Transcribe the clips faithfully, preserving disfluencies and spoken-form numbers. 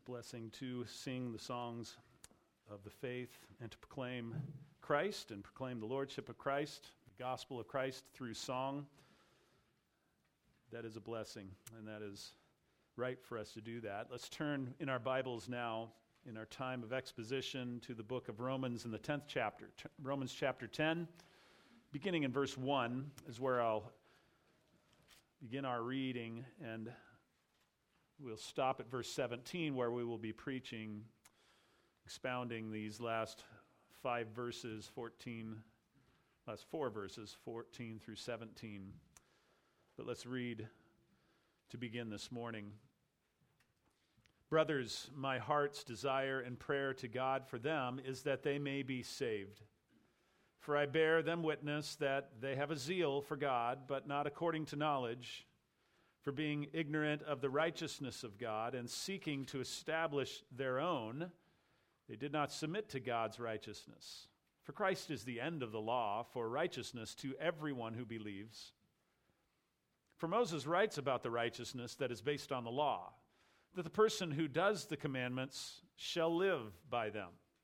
blessing to sing the songs of the faith and to proclaim Christ and proclaim the lordship of Christ, the gospel of Christ through song. That is a blessing, and that is right for us to do that. Let's turn in our Bibles now, in our time of exposition, to the book of Romans in the tenth chapter. T- Romans chapter ten, beginning in verse one, is where I'll begin our reading, and we'll stop at verse seventeen, where we will be preaching, expounding these last five verses, fourteen, last four verses, fourteen through seventeen. But let's read to begin this morning. Brothers, my heart's desire and prayer to God for them is that they may be saved. For I bear them witness that they have a zeal for God, but not according to knowledge. For being ignorant of the righteousness of God and seeking to establish their own, they did not submit to God's righteousness. For Christ is the end of the law for righteousness to everyone who believes. For Moses writes about the righteousness that is based on the law, that the person who does the commandments shall live by them.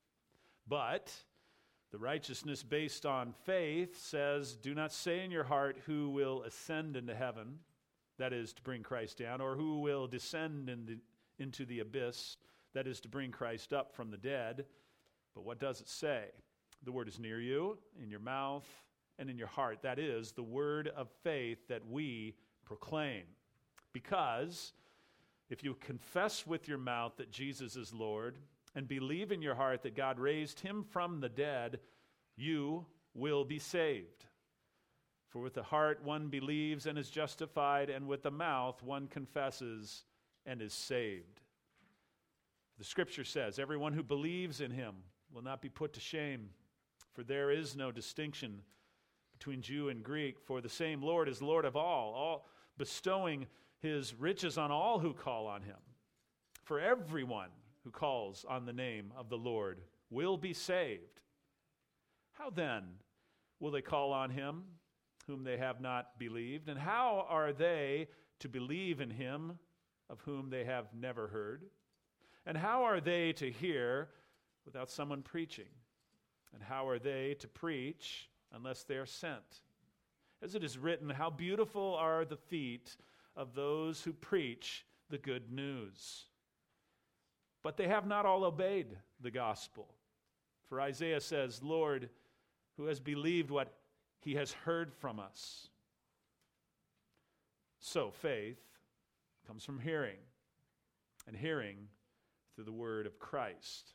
But the righteousness based on faith says, do not say in your heart who will ascend into heaven, that is to bring Christ down, or who will descend in the, into the abyss, that is to bring Christ up from the dead. But what does it say? The word is near you, in your mouth and in your heart. That is the word of faith that we proclaim. Because if you confess with your mouth that Jesus is Lord and believe in your heart that God raised him from the dead, you will be saved. For with the heart one believes and is justified, and with the mouth one confesses and is saved. The scripture says, everyone who believes in him will not be put to shame, for there is no distinction between Jew and Greek, for the same Lord is Lord of all, all bestowing his riches on all who call on him. For everyone who calls on the name of the Lord will be saved. How then will they call on him whom they have not believed? And how are they to believe in him of whom they have never heard? And how are they to hear without someone preaching? And how are they to preach unless they are sent? As it is written, how beautiful are the feet of those who preach the good news. But they have not all obeyed the gospel. For Isaiah says, Lord, who has believed what he has heard from us? So faith comes from hearing, and hearing through the word of Christ.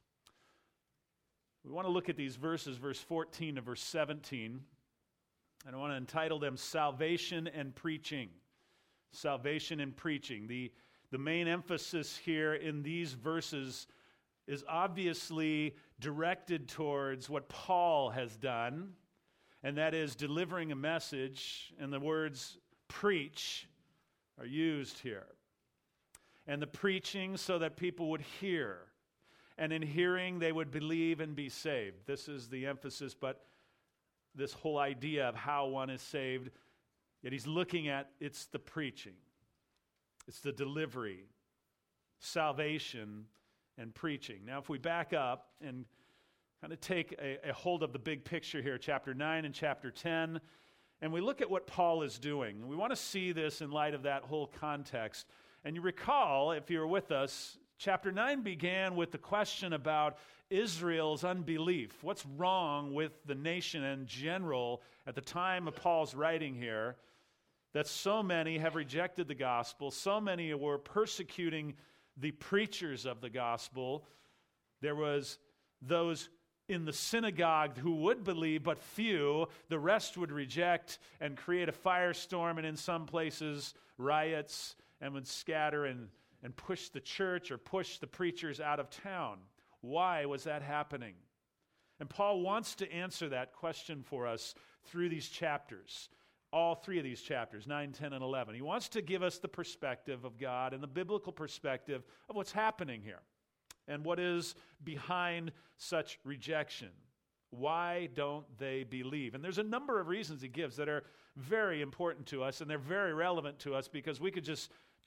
We want to look at these verses, verse fourteen to verse seventeen, and I want to entitle them Salvation and Preaching. Salvation and Preaching. The, the main emphasis here in these verses is obviously directed towards what Paul has done, and that is delivering a message, and the words preach are used here. And the preaching so that people would hear, and in hearing they would believe and be saved. This is the emphasis, but this whole idea of how one is saved, yet he's looking at, it's the preaching. It's the delivery, salvation, and preaching. Now, if we back up and kind of take a, a hold of the big picture here, chapter nine and chapter ten, and we look at what Paul is doing. We want to see this in light of that whole context. And you recall, if you were with us, chapter nine began with the question about Israel's unbelief. What's wrong with the nation in general at the time of Paul's writing here, that so many have rejected the gospel, so many were persecuting the preachers of the gospel. There was those in the synagogue who would believe, but few. The rest would reject and create a firestorm, and in some places, riots, and would scatter and, and push the church or push the preachers out of town. Why was that happening? And Paul wants to answer that question for us through these chapters, all three of these chapters, nine, ten, and eleven. He wants to give us the perspective of God and the biblical perspective of what's happening here and what is behind such rejection. Why don't they believe? And there's a number of reasons he gives that are very important to us, and they're very relevant to us because we could just take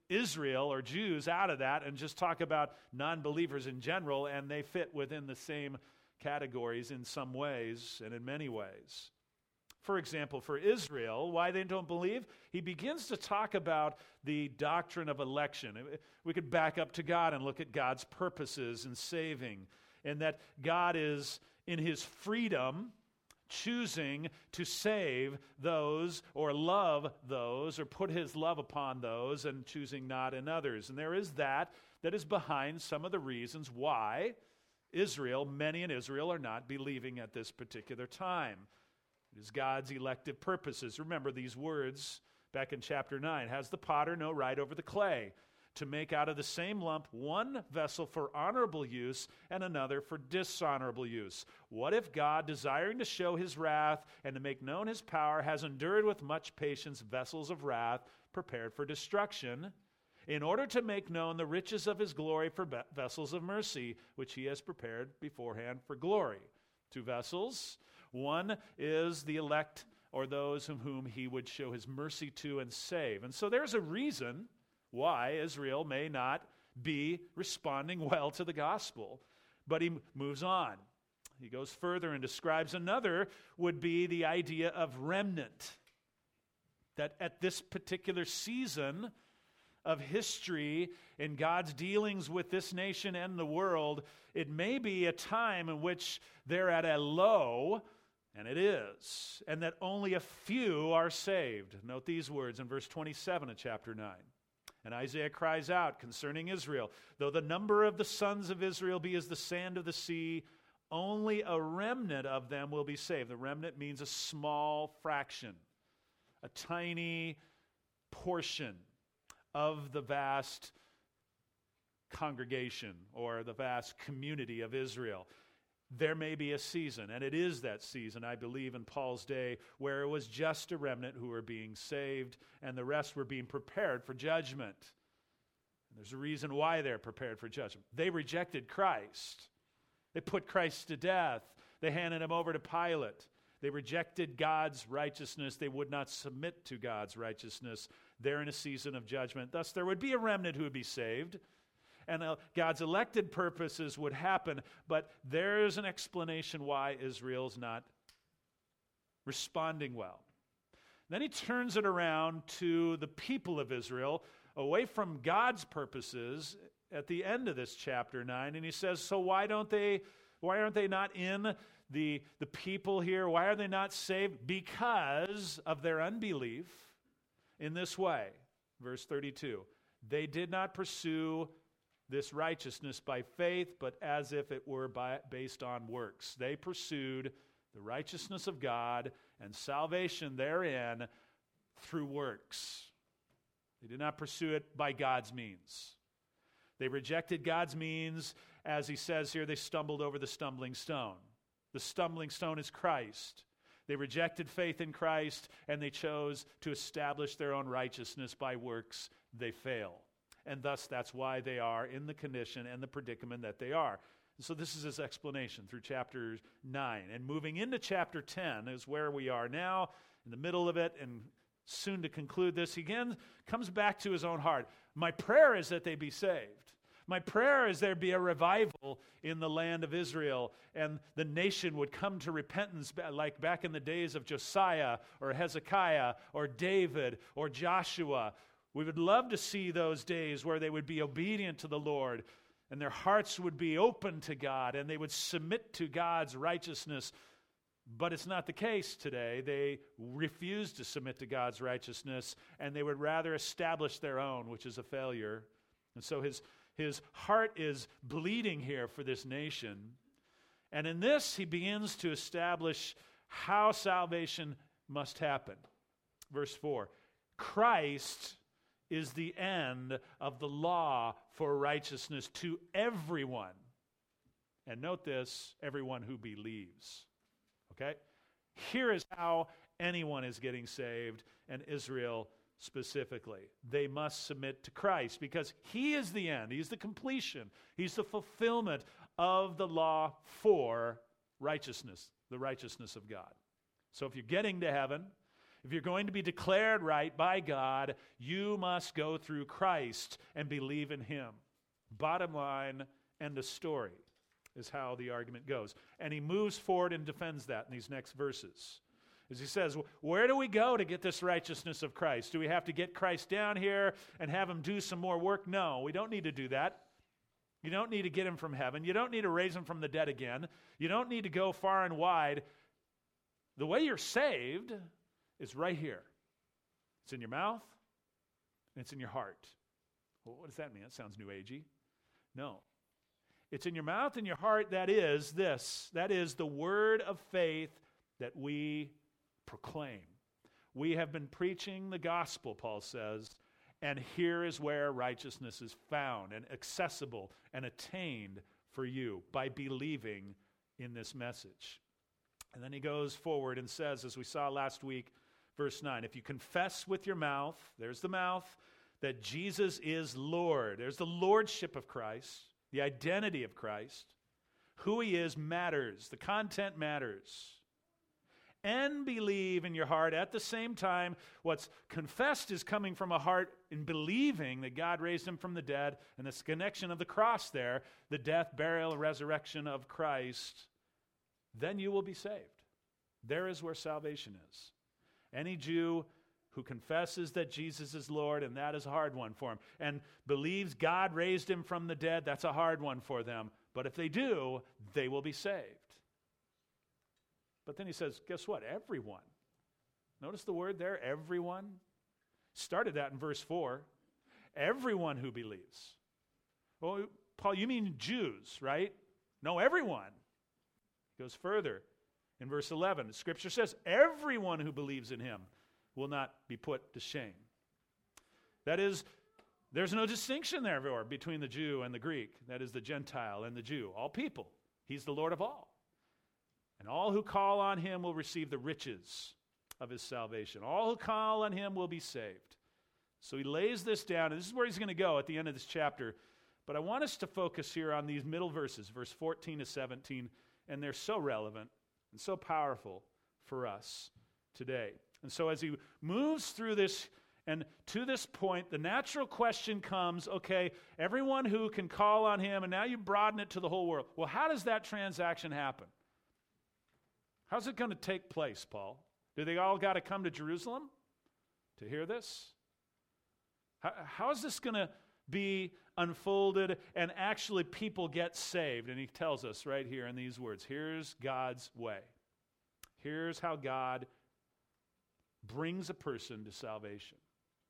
Israel or Jews out of that and just talk about non-believers in general, and they fit within the same categories in some ways and in many ways. For example, for Israel, why they don't believe, he begins to talk about the doctrine of election. We could back up to God and look at God's purposes in saving, and that God is, in his freedom, choosing to save those or love those or put his love upon those and choosing not in others. And there is that that is behind some of the reasons why Israel, many in Israel, are not believing at this particular time. It is God's elective purposes. Remember these words back in chapter nine. Has the potter no right over the clay to make out of the same lump one vessel for honorable use and another for dishonorable use? What if God, desiring to show his wrath and to make known his power, has endured with much patience vessels of wrath prepared for destruction, in order to make known the riches of his glory for be- vessels of mercy, which he has prepared beforehand for glory? Two vessels. One is the elect, or those whom, whom he would show his mercy to and save. And so there's a reason why Israel may not be responding well to the gospel. But he moves on. He goes further and describes another would be the idea of remnant. That at this particular season of history in God's dealings with this nation and the world, it may be a time in which they're at a low, and it is, and that only a few are saved. Note these words in verse twenty-seven of chapter nine. And Isaiah cries out concerning Israel, though the number of the sons of Israel be as the sand of the sea, only a remnant of them will be saved. The remnant means a small fraction, a tiny portion of the vast congregation or the vast community of Israel. There may be a season, and it is that season, I believe, in Paul's day, where it was just a remnant who were being saved, and the rest were being prepared for judgment. And there's a reason why they're prepared for judgment. They rejected Christ. They put Christ to death. They handed him over to Pilate. They rejected God's righteousness. They would not submit to God's righteousness. They're in a season of judgment. Thus, there would be a remnant who would be saved, and uh, God's elected purposes would happen, but there's an explanation why Israel's not responding well. Then he turns it around to the people of Israel, away from God's purposes at the end of this chapter nine, and he says, so why don't they, why aren't they not in the, the people here? Why are they not saved? Because of their unbelief in this way. Verse thirty-two, they did not pursue this righteousness by faith, but as if it were by, based on works. They pursued the righteousness of God and salvation therein through works. They did not pursue it by God's means. They rejected God's means. As he says here, they stumbled over the stumbling stone. The stumbling stone is Christ. They rejected faith in Christ, and they chose to establish their own righteousness by works. They fail. And thus, that's why they are in the condition and the predicament that they are. And so this is his explanation through chapter nine. And moving into chapter ten is where we are now, in the middle of it, and soon to conclude this. He again comes back to his own heart. My prayer is that they be saved. My prayer is there be a revival in the land of Israel, and the nation would come to repentance like back in the days of Josiah or Hezekiah or David or Joshua. We would love to see those days where they would be obedient to the Lord and their hearts would be open to God and they would submit to God's righteousness. But it's not the case today. They refuse to submit to God's righteousness, and they would rather establish their own, which is a failure. And so his, his heart is bleeding here for this nation. And in this, he begins to establish how salvation must happen. Verse four, Christ is the end of the law for righteousness to everyone. And note this, everyone who believes. Okay? Here is how anyone is getting saved, and Israel specifically. They must submit to Christ because he is the end. He's the completion. He's the fulfillment of the law for righteousness, the righteousness of God. So if you're getting to heaven, If you're going to be declared right by God, you must go through Christ and believe in him. Bottom line, end of story is how the argument goes. And he moves forward and defends that in these next verses. As he says, where do we go to get this righteousness of Christ? Do we have to get Christ down here and have him do some more work? No, we don't need to do that. You don't need to get him from heaven. You don't need to raise him from the dead again. You don't need to go far and wide. The way you're saved is right here. It's in your mouth and it's in your heart. Well, what does that mean? That sounds new agey. No. It's in your mouth and your heart. That is this. That is the word of faith that we proclaim. We have been preaching the gospel, Paul says, and here is where righteousness is found and accessible and attained for you by believing in this message. And then he goes forward and says, as we saw last week, verse nine, if you confess with your mouth, there's the mouth, that Jesus is Lord. There's the lordship of Christ, the identity of Christ. Who he is matters. The content matters. And believe in your heart at the same time. What's confessed is coming from a heart in believing that God raised him from the dead, and this connection of the cross there, the death, burial, resurrection of Christ, then you will be saved. There is where salvation is. Any Jew who confesses that Jesus is Lord, and that is a hard one for him, and believes God raised him from the dead, that's a hard one for them. But if they do, they will be saved. But then he says, guess what? Everyone. Notice the word there, everyone. Started that in verse four. Everyone who believes. Well, Paul, you mean Jews, right? No, everyone. He goes further. In verse eleven, the scripture says, everyone who believes in him will not be put to shame. That is, there's no distinction there between the Jew and the Greek. That is the Gentile and the Jew. All people. He's the Lord of all. And all who call on him will receive the riches of his salvation. All who call on him will be saved. So he lays this down, and this is where he's going to go at the end of this chapter. But I want us to focus here on these middle verses, verse fourteen to seventeen, and they're so relevant and so powerful for us today. And so as he moves through this and to this point, the natural question comes, okay, everyone who can call on him, and now you broaden it to the whole world. Well, how does that transaction happen? How's it going to take place, Paul? Do they all got to come to Jerusalem to hear this? How, how is this going to be unfolded and actually people get saved? And he tells us right here in these words, here's God's way. Here's how God brings a person to salvation.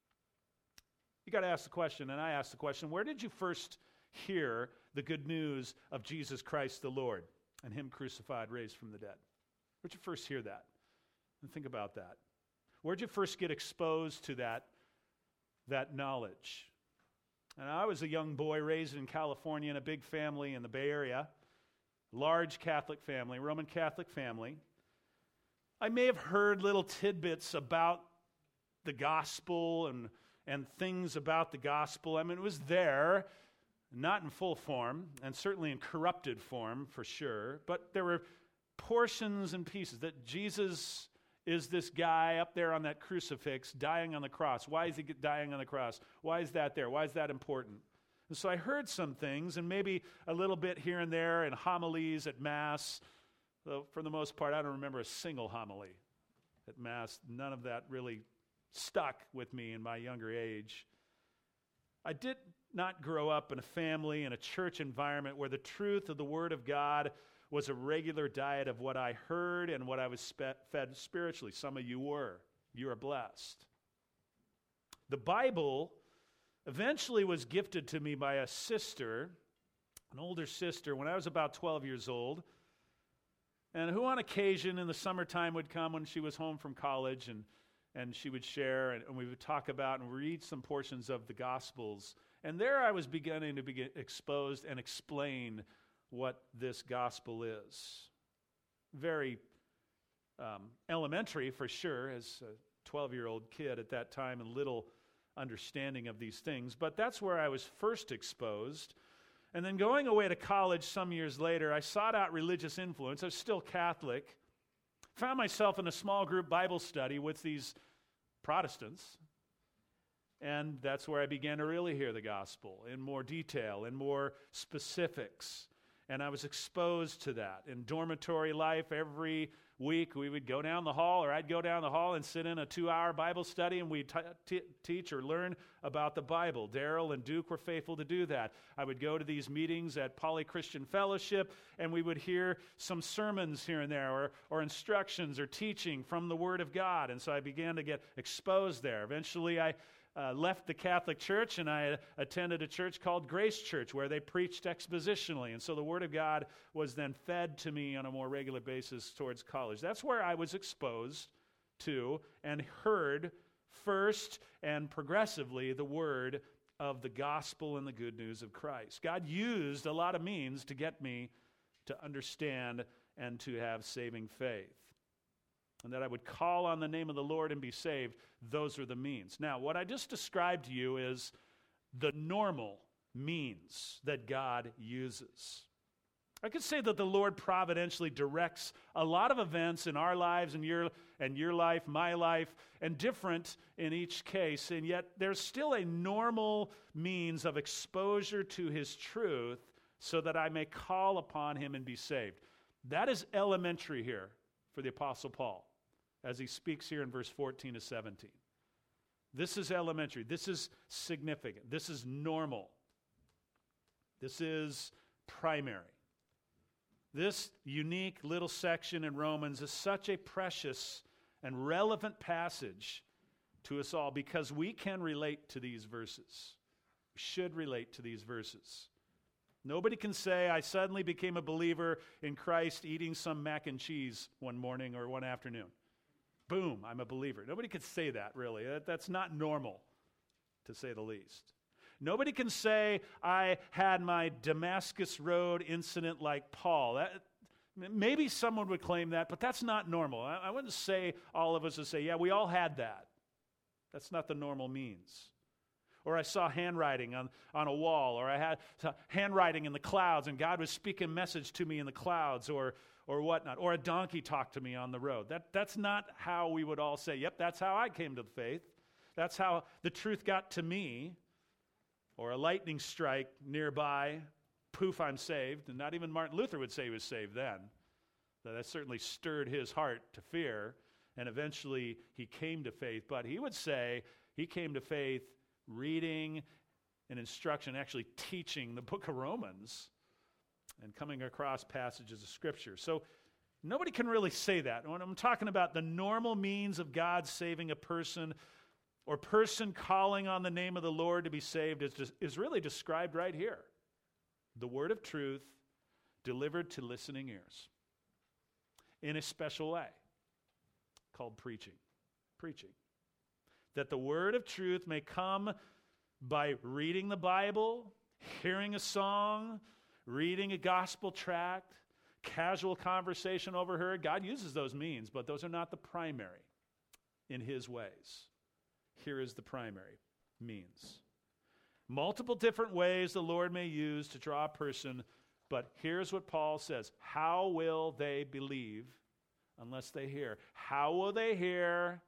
You got to ask the question, and I ask the question, where did you first hear the good news of Jesus Christ the Lord and him crucified, raised from the dead? Where'd you first hear that? And think about that. Where'd you first get exposed to that, that knowledge? And I was a young boy raised in California in a big family in the Bay Area, large Catholic family, Roman Catholic family. I may have heard little tidbits about the gospel and, and things about the gospel. I mean, it was there, not in full form, and certainly in corrupted form for sure, but there were portions and pieces that Jesus is this guy up there on that crucifix dying on the cross. Why is he dying on the cross? Why is that there? Why is that important? And so I heard some things, and maybe a little bit here and there in homilies at Mass. Though for the most part, I don't remember a single homily at Mass. None of that really stuck with me in my younger age. I did not grow up in a family, in a church environment where the truth of the Word of God was a regular diet of what I heard and what I was spe- fed spiritually. Some of you were. You are blessed. The Bible eventually was gifted to me by a sister, an older sister, when I was about twelve years old, and who on occasion in the summertime would come when she was home from college, and, and she would share, and, and we would talk about and read some portions of the Gospels. And there I was beginning to be exposed and explain what this gospel is. Very um, elementary for sure, as a twelve-year-old kid at that time, and little understanding of these things. But that's where I was first exposed. And then going away to college some years later, I sought out religious influence. I was still Catholic, Found myself in a small group Bible study with these Protestants, and that's where I began to really hear the gospel in more detail, in more specifics. And I was exposed to that. In dormitory life, every week we would go down the hall, or I'd go down the hall and sit in a two-hour Bible study, and we'd t- t- teach or learn about the Bible. Daryl and Duke were faithful to do that. I would go to these meetings at Poly Christian Fellowship, and we would hear some sermons here and there, or, or instructions or teaching from the Word of God. And so I began to get exposed there. Eventually, I Uh, left the Catholic Church, and I attended a church called Grace Church, where they preached expositionally. And so the Word of God was then fed to me on a more regular basis towards college. That's where I was exposed to and heard first and progressively the word of the gospel and the good news of Christ. God used a lot of means to get me to understand and to have saving faith. And that I would call on the name of the Lord and be saved. Those are the means. Now, what I just described to you is the normal means that God uses. I could say that the Lord providentially directs a lot of events in our lives and your and your life, my life, and different in each case, and yet there's still a normal means of exposure to His truth so that I may call upon Him and be saved. That is elementary here for the Apostle Paul, as he speaks here in verse fourteen to seventeen. This is elementary. This is significant. This is normal. This is primary. This unique little section in Romans is such a precious and relevant passage to us all because we can relate to these verses. We should relate to these verses. Nobody can say, I suddenly became a believer in Christ eating some mac and cheese one morning or one afternoon. Boom, I'm a believer. Nobody can say that, really. That, that's not normal, to say the least. Nobody can say, I had my Damascus Road incident like Paul. That, maybe someone would claim that, but that's not normal. I, I wouldn't say all of us would say, yeah, we all had that. That's not the normal means. Or I saw handwriting on, on a wall, or I had handwriting in the clouds, and God was speaking a message to me in the clouds, or or whatnot. Or a donkey talked to me on the road. That That's not how we would all say, yep, that's how I came to the faith. That's how the truth got to me. Or a lightning strike nearby, poof, I'm saved. And not even Martin Luther would say he was saved then. So that certainly stirred his heart to fear, and eventually he came to faith. But he would say he came to faith reading and instruction, actually teaching the book of Romans and coming across passages of Scripture. So nobody can really say that. When I'm talking about the normal means of God saving a person or person calling on the name of the Lord to be saved is, just, is really described right here. The word of truth delivered to listening ears in a special way called preaching. Preaching. That the word of truth may come by reading the Bible, hearing a song, reading a gospel tract, casual conversation overheard. God uses those means, but those are not the primary in His ways. Here is the primary means. Multiple different ways the Lord may use to draw a person, but here's what Paul says. How will they believe unless they hear? How will they hear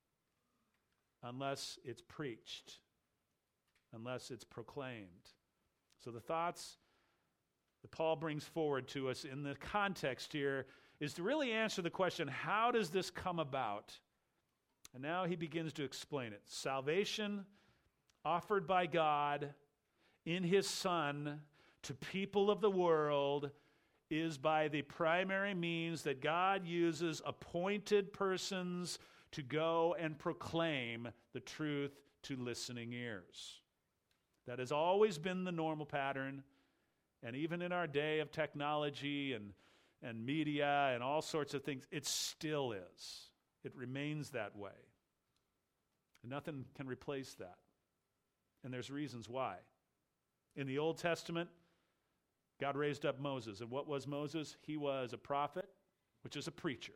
unless it's preached, unless it's proclaimed? So the thoughts that Paul brings forward to us in the context here is to really answer the question, how does this come about? And now he begins to explain it. Salvation offered by God in His Son to people of the world is by the primary means that God uses appointed persons to go and proclaim the truth to listening ears. That has always been the normal pattern. And even in our day of technology and, and media and all sorts of things, it still is. It remains that way. And nothing can replace that. And there's reasons why. In the Old Testament, God raised up Moses. And what was Moses? He was a prophet, which is a preacher.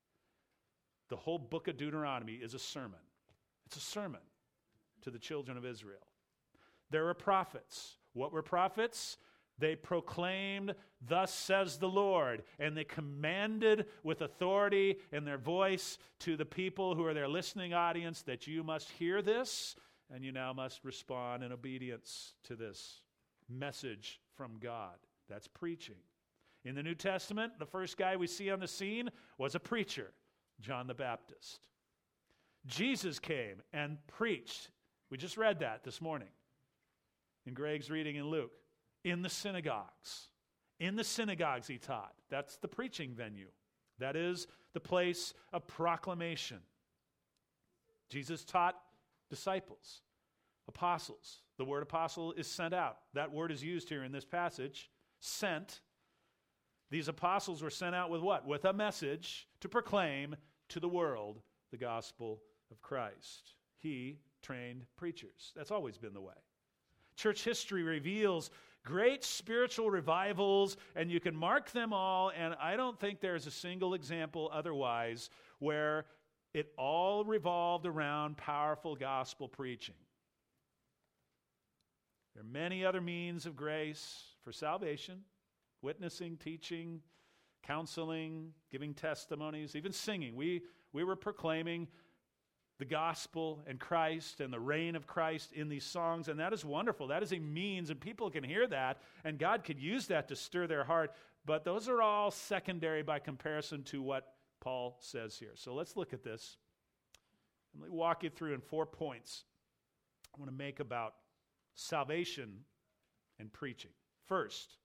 The whole book of Deuteronomy is a sermon. It's a sermon to the children of Israel. There were prophets. What were prophets? They proclaimed, "Thus says the Lord," and they commanded with authority in their voice to the people who are their listening audience that you must hear this, and you now must respond in obedience to this message from God. That's preaching. In the New Testament, the first guy we see on the scene was a preacher, John the Baptist. Jesus came and preached. We just read that this morning in Greg's reading in Luke. In the synagogues. In the synagogues he taught. That's the preaching venue. That is the place of proclamation. Jesus taught disciples, apostles. The word apostle is sent out. That word is used here in this passage. Sent. These apostles were sent out with what? With a message to proclaim to the world the gospel of Christ. He trained preachers. That's always been the way. Church history reveals great spiritual revivals, and you can mark them all, and I don't think there's a single example otherwise where it all revolved around powerful gospel preaching. There are many other means of grace for salvation: witnessing, teaching, counseling, giving testimonies, even singing. We, we were proclaiming the gospel and Christ and the reign of Christ in these songs, and that is wonderful. That is a means, and people can hear that, and God could use that to stir their heart, but those are all secondary by comparison to what Paul says here. So let's look at this. And let me walk you through in four points I want to make about salvation and preaching. First,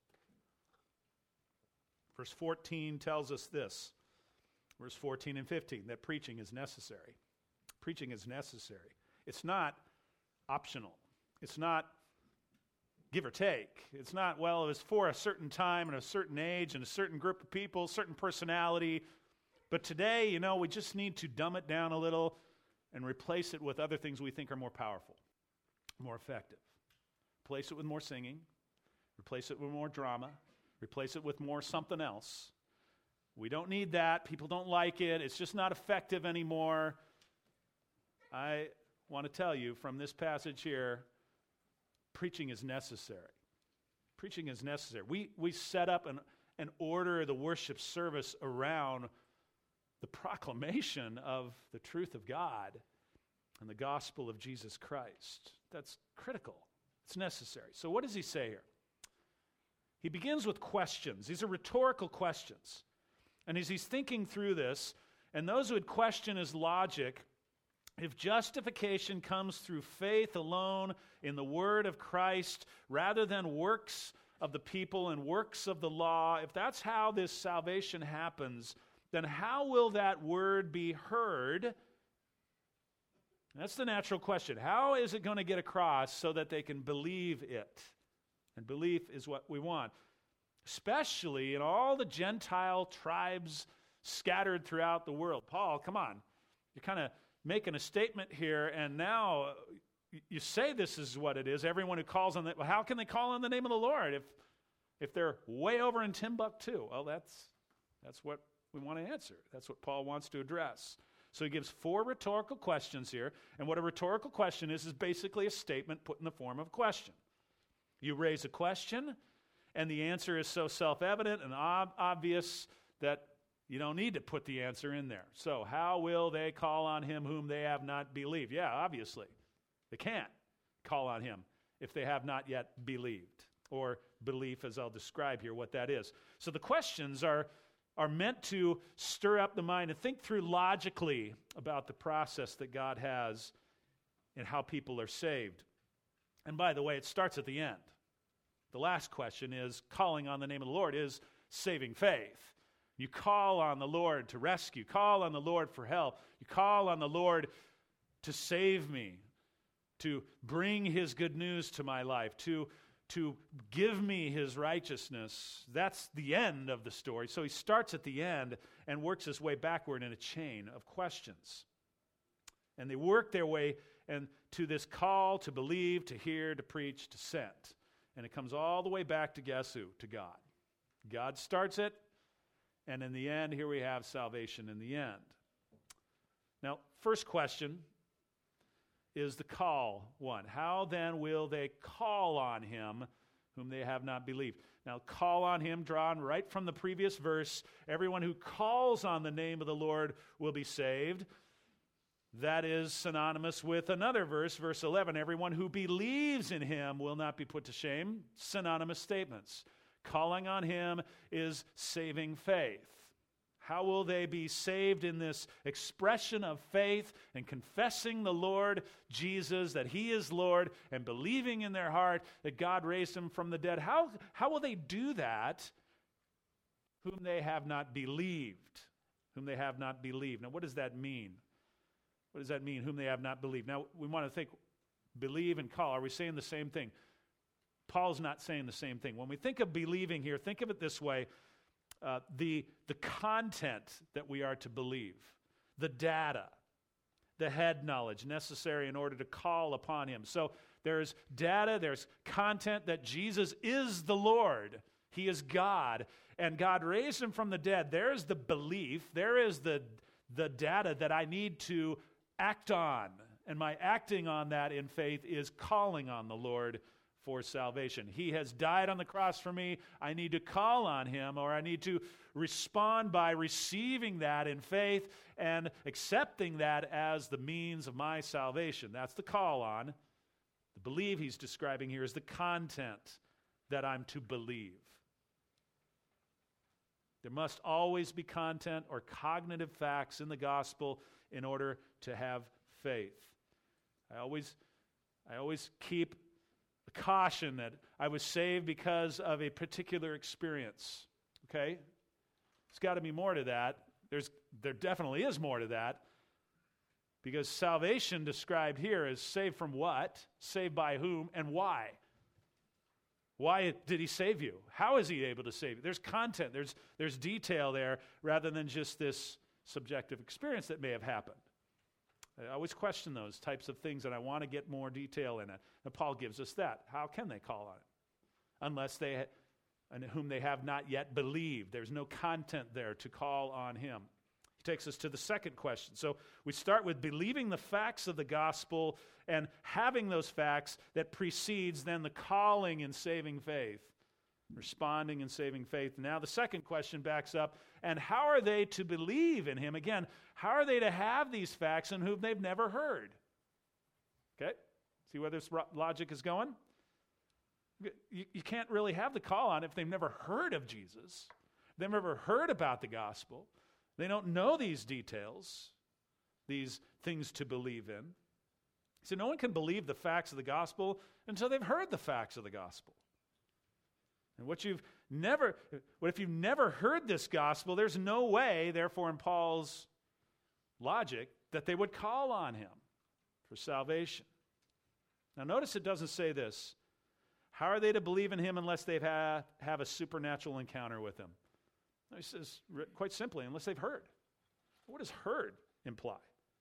verse fourteen tells us this. Verse fourteen and fifteen, that preaching is necessary. Preaching is necessary. It's not optional. It's not give or take. It's not, well, it was for a certain time and a certain age and a certain group of people, certain personality. But today, you know, we just need to dumb it down a little and replace it with other things we think are more powerful, more effective. Replace it with more singing. Replace it with more drama. Replace it with more something else. We don't need that. People don't like it. It's just not effective anymore. I want to tell you from this passage here, preaching is necessary. Preaching is necessary. We we set up and, and order the worship service around the proclamation of the truth of God and the gospel of Jesus Christ. That's critical. It's necessary. So what does he say here? He begins with questions. These are rhetorical questions. And as he's thinking through this, and those who would question his logic, if justification comes through faith alone in the word of Christ rather than works of the people and works of the law, if that's how this salvation happens, then how will that word be heard? That's the natural question. How is it going to get across so that they can believe it? And belief is what we want, especially in all the Gentile tribes scattered throughout the world. Paul, come on. You're kind of making a statement here, and now you say this is what it is. Everyone who calls on the, well, how can they call on the name of the Lord if if they're way over in Timbuktu? Well, that's that's what we want to answer. That's what Paul wants to address. So he gives four rhetorical questions here, and what a rhetorical question is is basically a statement put in the form of a question. You raise a question, and the answer is so self-evident and ob- obvious that you don't need to put the answer in there. So how will they call on him whom they have not believed? Yeah, obviously. They can't call on him if they have not yet believed, or belief, as I'll describe here what that is. So the questions are, are meant to stir up the mind and think through logically about the process that God has and how people are saved. And by the way, it starts at the end. The last question is, calling on the name of the Lord is saving faith. You call on the Lord to rescue. Call on the Lord for help. You call on the Lord to save me, to bring his good news to my life, to, to give me his righteousness. That's the end of the story. So he starts at the end and works his way backward in a chain of questions. And they work their way and to this call to believe, to hear, to preach, to send. And it comes all the way back to guess who? To God. God starts it. And in the end, here we have salvation in the end. Now, first question is the call one. How then will they call on him whom they have not believed. Now, call on him, drawn right from the previous verse. Everyone who calls on the name of the Lord will be saved. That is synonymous with another verse, verse eleven. Everyone who believes in him will not be put to shame. Synonymous statements. Calling on him is saving faith. How will they be saved in this expression of faith and confessing the Lord Jesus, that he is Lord, and believing in their heart that God raised him from the dead? How, how will they do that whom they have not believed? Whom they have not believed. Now, what does that mean? What does that mean, whom they have not believed? Now, we want to think, believe and call. Are we saying the same thing? Paul's not saying the same thing. When we think of believing here, think of it this way. Uh, the, the content that we are to believe, the data, the head knowledge necessary in order to call upon him. So there's data, there's content that Jesus is the Lord. He is God, and God raised him from the dead. There's the belief. There is the, the data that I need to act on, and my acting on that in faith is calling on the Lord for salvation. He has died on the cross for me. I need to call on him, or I need to respond by receiving that in faith and accepting that as the means of my salvation. That's the call on. The believe he's describing here is the content that I'm to believe. There must always be content or cognitive facts in the gospel in order to have faith. I always, I always keep caution that I was saved because of a particular experience. Okay? There's got to be more to that. There's, there definitely is more to that. Because salvation described here is saved from what? Saved by whom and why? Why did he save you? How is he able to save you? There's content, there's, there's detail there rather than just this subjective experience that may have happened. I always question those types of things, and I want to get more detail in it. And Paul gives us that. How can they call on it? Unless they, ha- and whom they have not yet believed. There's no content there to call on him. He takes us to the second question. So we start with believing the facts of the gospel and having those facts that precedes then the calling and saving faith. Responding and saving faith. Now the second question backs up, and how are they to believe in him? Again, how are they to have these facts in whom they've never heard? Okay? See where this logic is going? You, you can't really have the call on if they've never heard of Jesus. They've never heard about the gospel. They don't know these details, these things to believe in. So no one can believe the facts of the gospel until they've heard the facts of the gospel. And what you've never, what if you've never heard this gospel, there's no way, therefore, in Paul's logic, that they would call on him for salvation. Now notice it doesn't say this. How are they to believe in him unless they've had, have a supernatural encounter with him? No, he says, quite simply, unless they've heard. What does heard imply?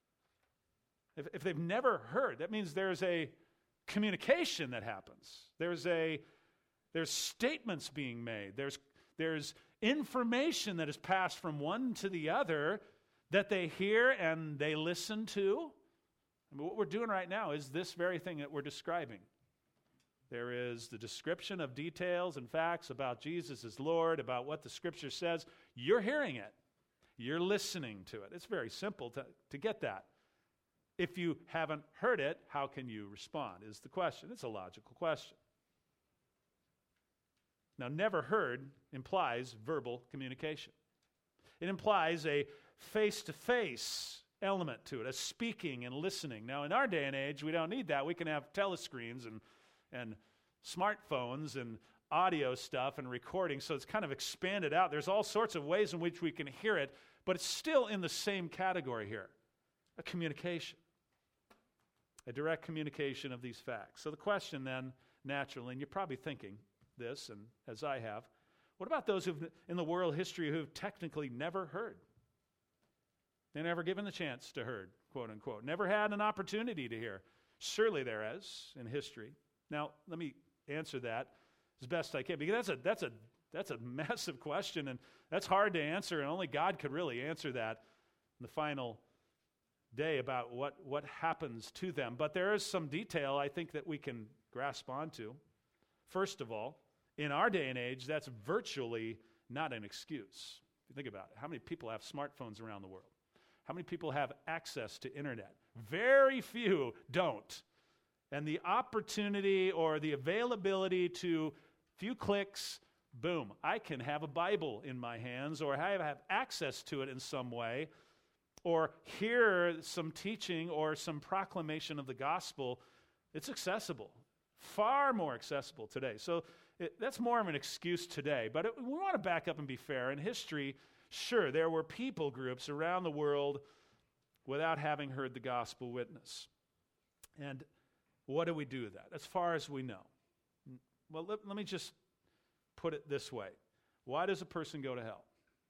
If, if they've never heard, that means there's a communication that happens. There's a There's statements being made. There's, there's information that is passed from one to the other that they hear and they listen to. I mean, what we're doing right now is this very thing that we're describing. There is the description of details and facts about Jesus as Lord, about what the Scripture says. You're hearing it. You're listening to it. It's very simple to, to get that. If you haven't heard it, how can you respond is the question. It's a logical question. Now, never heard implies verbal communication. It implies a face-to-face element to it, a speaking and listening. Now, in our day and age, we don't need that. We can have telescreens and, and smartphones and audio stuff and recording, so it's kind of expanded out. There's all sorts of ways in which we can hear it, but it's still in the same category here, a communication, a direct communication of these facts. So the question then, naturally, and you're probably thinking this, and as I have, what about those who've in the world history who've technically never heard? They're never given the chance to heard, quote unquote. Never had an opportunity to hear. Surely there is in history. Now, let me answer that as best I can, because that's a that's a that's a massive question, and that's hard to answer, and only God could really answer that in the final day about what, what happens to them. But there is some detail I think that we can grasp onto. First of all, In our day and age, that's virtually not an excuse. If you think about it, how many people have smartphones around the world? How many people have access to internet? Very few don't. And the opportunity or the availability to few clicks, boom, I can have a Bible in my hands, or I have access to it in some way, or hear some teaching or some proclamation of the gospel. It's accessible, far more accessible today. So it, that's more of an excuse today. But it, we want to back up and be fair. In history, sure, there were people groups around the world without having heard the gospel witness. And what do we do with that, as far as we know? Well, let, let me just put it this way. Why does a person go to hell?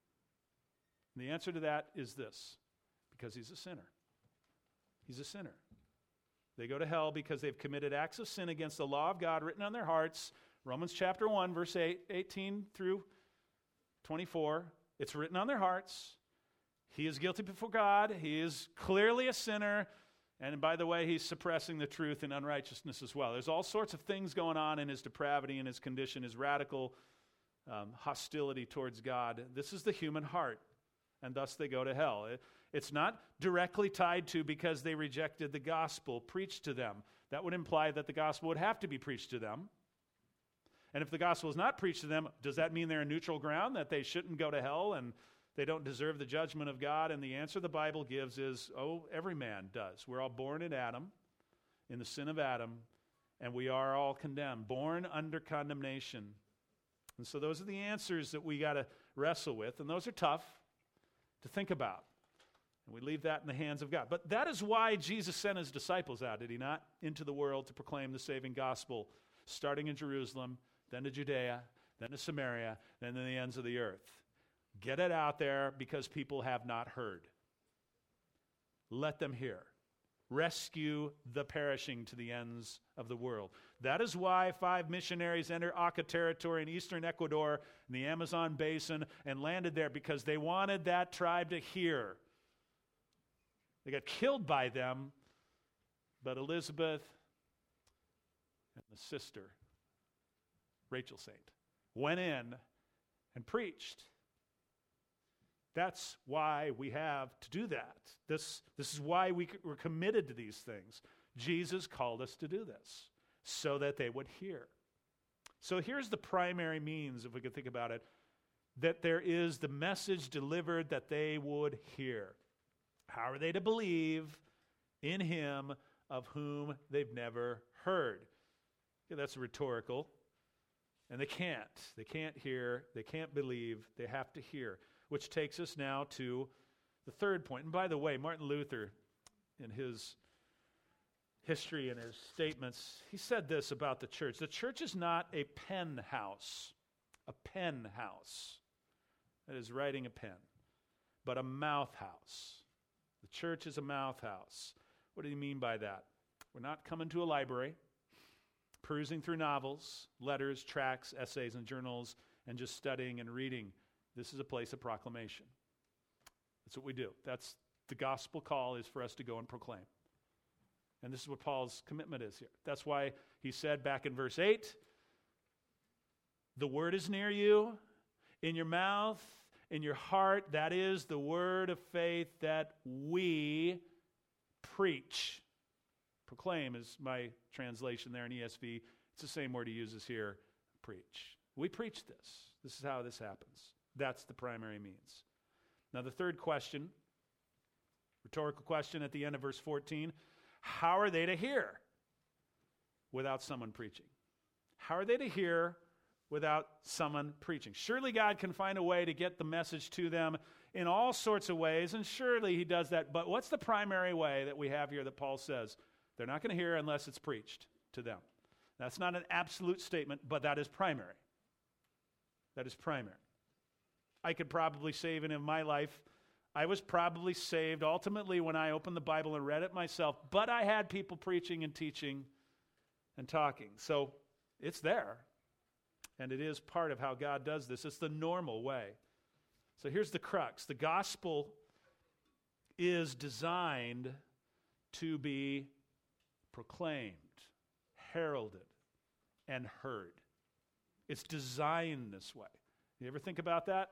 And the answer to that is this: because he's a sinner. He's a sinner. They go to hell because they've committed acts of sin against the law of God written on their hearts. Romans chapter one, verse eight, eighteen through twenty-four. It's written on their hearts. He is guilty before God. He is clearly a sinner. And by the way, he's suppressing the truth in unrighteousness as well. There's all sorts of things going on in his depravity and his condition, his radical um, hostility towards God. This is the human heart, and thus they go to hell. It, it's not directly tied to because they rejected the gospel preached to them. That would imply that the gospel would have to be preached to them. And if the gospel is not preached to them, does that mean they're in neutral ground, that they shouldn't go to hell and they don't deserve the judgment of God? And the answer the Bible gives is, oh, every man does. We're all born in Adam, in the sin of Adam, and we are all condemned, born under condemnation. And so those are the answers that we got to wrestle with, and those are tough to think about. And we leave that in the hands of God. But that is why Jesus sent his disciples out, did he not? Into the world to proclaim the saving gospel, starting in Jerusalem, then to Judea, then to Samaria, then to the ends of the earth. Get it out there because people have not heard. Let them hear. Rescue the perishing to the ends of the world. That is why five missionaries entered Auca territory in eastern Ecuador in the Amazon basin and landed there, because they wanted that tribe to hear. They got killed by them, but Elizabeth and the sister, Rachel Saint, went in and preached. That's why we have to do that. This, this is why we, we're committed to these things. Jesus called us to do this so that they would hear. So here's the primary means, if we could think about it, that there is the message delivered that they would hear. How are they to believe in him of whom they've never heard? Yeah, that's rhetorical. And they can't. They can't hear. They can't believe. They have to hear. Which takes us now to the third point. And by the way, Martin Luther, in his history and his statements, he said this about the church. The church is not a pen house, a pen house, that is writing a pen, but a mouth house. The church is a mouth house. What do you mean by that? We're not coming to a library, perusing through novels, letters, tracts, essays, and journals, and just studying and reading. This is a place of proclamation. That's what we do. That's the gospel call, is for us to go and proclaim. And this is what Paul's commitment is here. That's why he said back in verse eight, the word is near you, in your mouth, in your heart. That is the word of faith that we preach. Proclaim is my translation there in E S V. It's the same word he uses here, preach. We preach this. This is how this happens. That's the primary means. Now the third question, rhetorical question at the end of verse fourteen, how are they to hear without someone preaching? How are they to hear without someone preaching? Surely God can find a way to get the message to them in all sorts of ways, and surely he does that. But what's the primary way that we have here that Paul says? They're not going to hear unless it's preached to them. That's not an absolute statement, but that is primary. That is primary. I could probably say, even in my life, I was probably saved ultimately when I opened the Bible and read it myself, but I had people preaching and teaching and talking. So it's there, and it is part of how God does this. It's the normal way. So here's the crux. The gospel is designed to be proclaimed, heralded, and heard. It's designed this way. You ever think about that?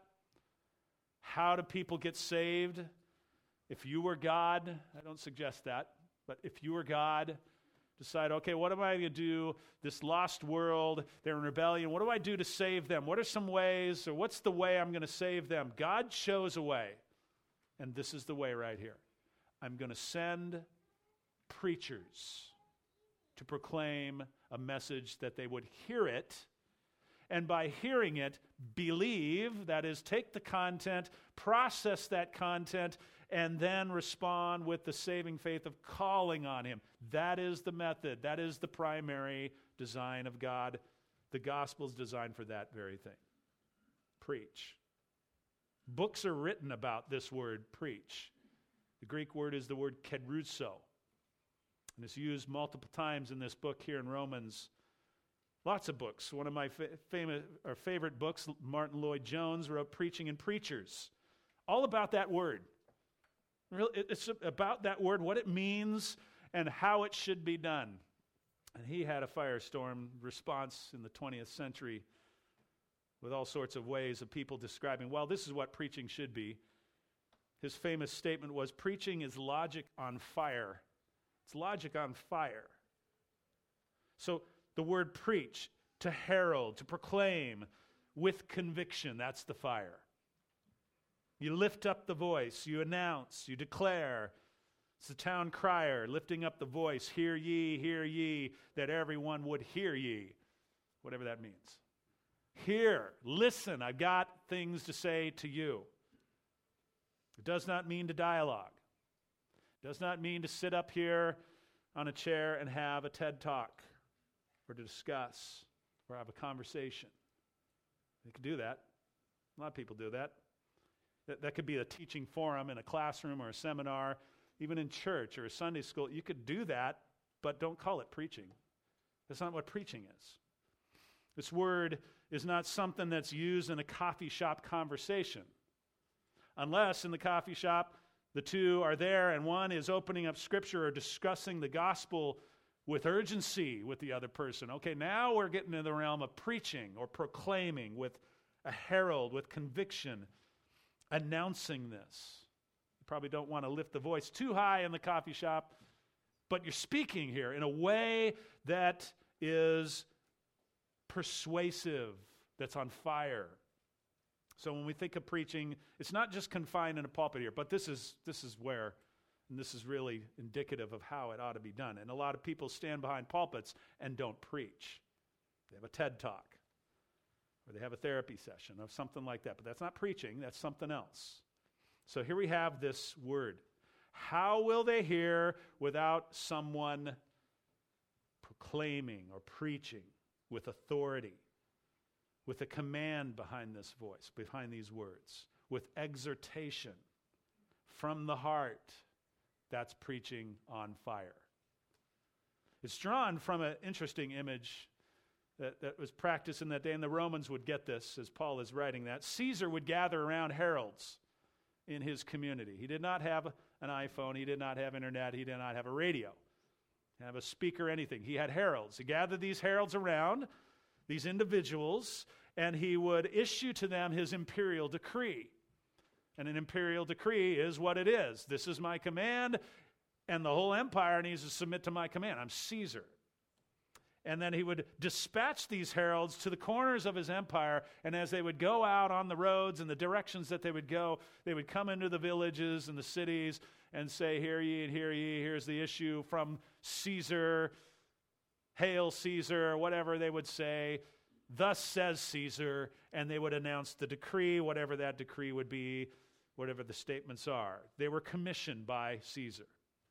How do people get saved? If you were God, I don't suggest that, but if you were God, decide, okay, what am I going to do? This lost world, they're in rebellion. What do I do to save them? What are some ways, or what's the way I'm going to save them? God chose a way, and this is the way right here. I'm going to send preachers to proclaim a message that they would hear it, and by hearing it, believe, that is, take the content, process that content, and then respond with the saving faith of calling on him. That is the method. That is the primary design of God. The gospel is designed for that very thing. Preach. Books are written about this word, preach. The Greek word is the word kerusso. And it's used multiple times in this book here in Romans. Lots of books. One of my fa- famous or favorite books, Martin Lloyd-Jones wrote Preaching and Preachers. All about that word. It's about that word, what it means, and how it should be done. And he had a firestorm response in the twentieth century with all sorts of ways of people describing, well, this is what preaching should be. His famous statement was, preaching is logic on fire. It's logic on fire. So the word preach, to herald, to proclaim with conviction, that's the fire. You lift up the voice, you announce, you declare. It's the town crier lifting up the voice, hear ye, hear ye, that everyone would hear ye, whatever that means. Hear, listen, I've got things to say to you. It does not mean to dialogue. It does not mean to sit up here on a chair and have a TED Talk or to discuss or have a conversation. You can do that. A lot of people do that. That, that could be a teaching forum in a classroom or a seminar, even in church or a Sunday school. You could do that, but don't call it preaching. That's not what preaching is. This word is not something that's used in a coffee shop conversation. Unless in the coffee shop, the two are there and one is opening up Scripture or discussing the gospel with urgency with the other person. Okay, now we're getting into the realm of preaching or proclaiming with a herald, with conviction, announcing this. You probably don't want to lift the voice too high in the coffee shop, but you're speaking here in a way that is persuasive, that's on fire. So when we think of preaching, it's not just confined in a pulpit here, but this is this is where, and this is really indicative of how it ought to be done. And a lot of people stand behind pulpits and don't preach. They have a TED Talk, or they have a therapy session or something like that. But that's not preaching, that's something else. So here we have this word. How will they hear without someone proclaiming or preaching with authority, with a command behind this voice, behind these words, with exhortation from the heart? That's preaching on fire. It's drawn from an interesting image that, that was practiced in that day, and the Romans would get this as Paul is writing that. Caesar would gather around heralds in his community. He did not have an iPhone. He did not have internet. He did not have a radio, have a speaker, anything. He had heralds. He gathered these heralds around, these individuals, and he would issue to them his imperial decree. And an imperial decree is what it is. This is my command, and the whole empire needs to submit to my command. I'm Caesar. And then he would dispatch these heralds to the corners of his empire, and as they would go out on the roads and the directions that they would go, they would come into the villages and the cities and say, hear ye and hear ye, here's the issue from Caesar, hail Caesar, whatever they would say, thus says Caesar, and they would announce the decree, whatever that decree would be, whatever the statements are. They were commissioned by Caesar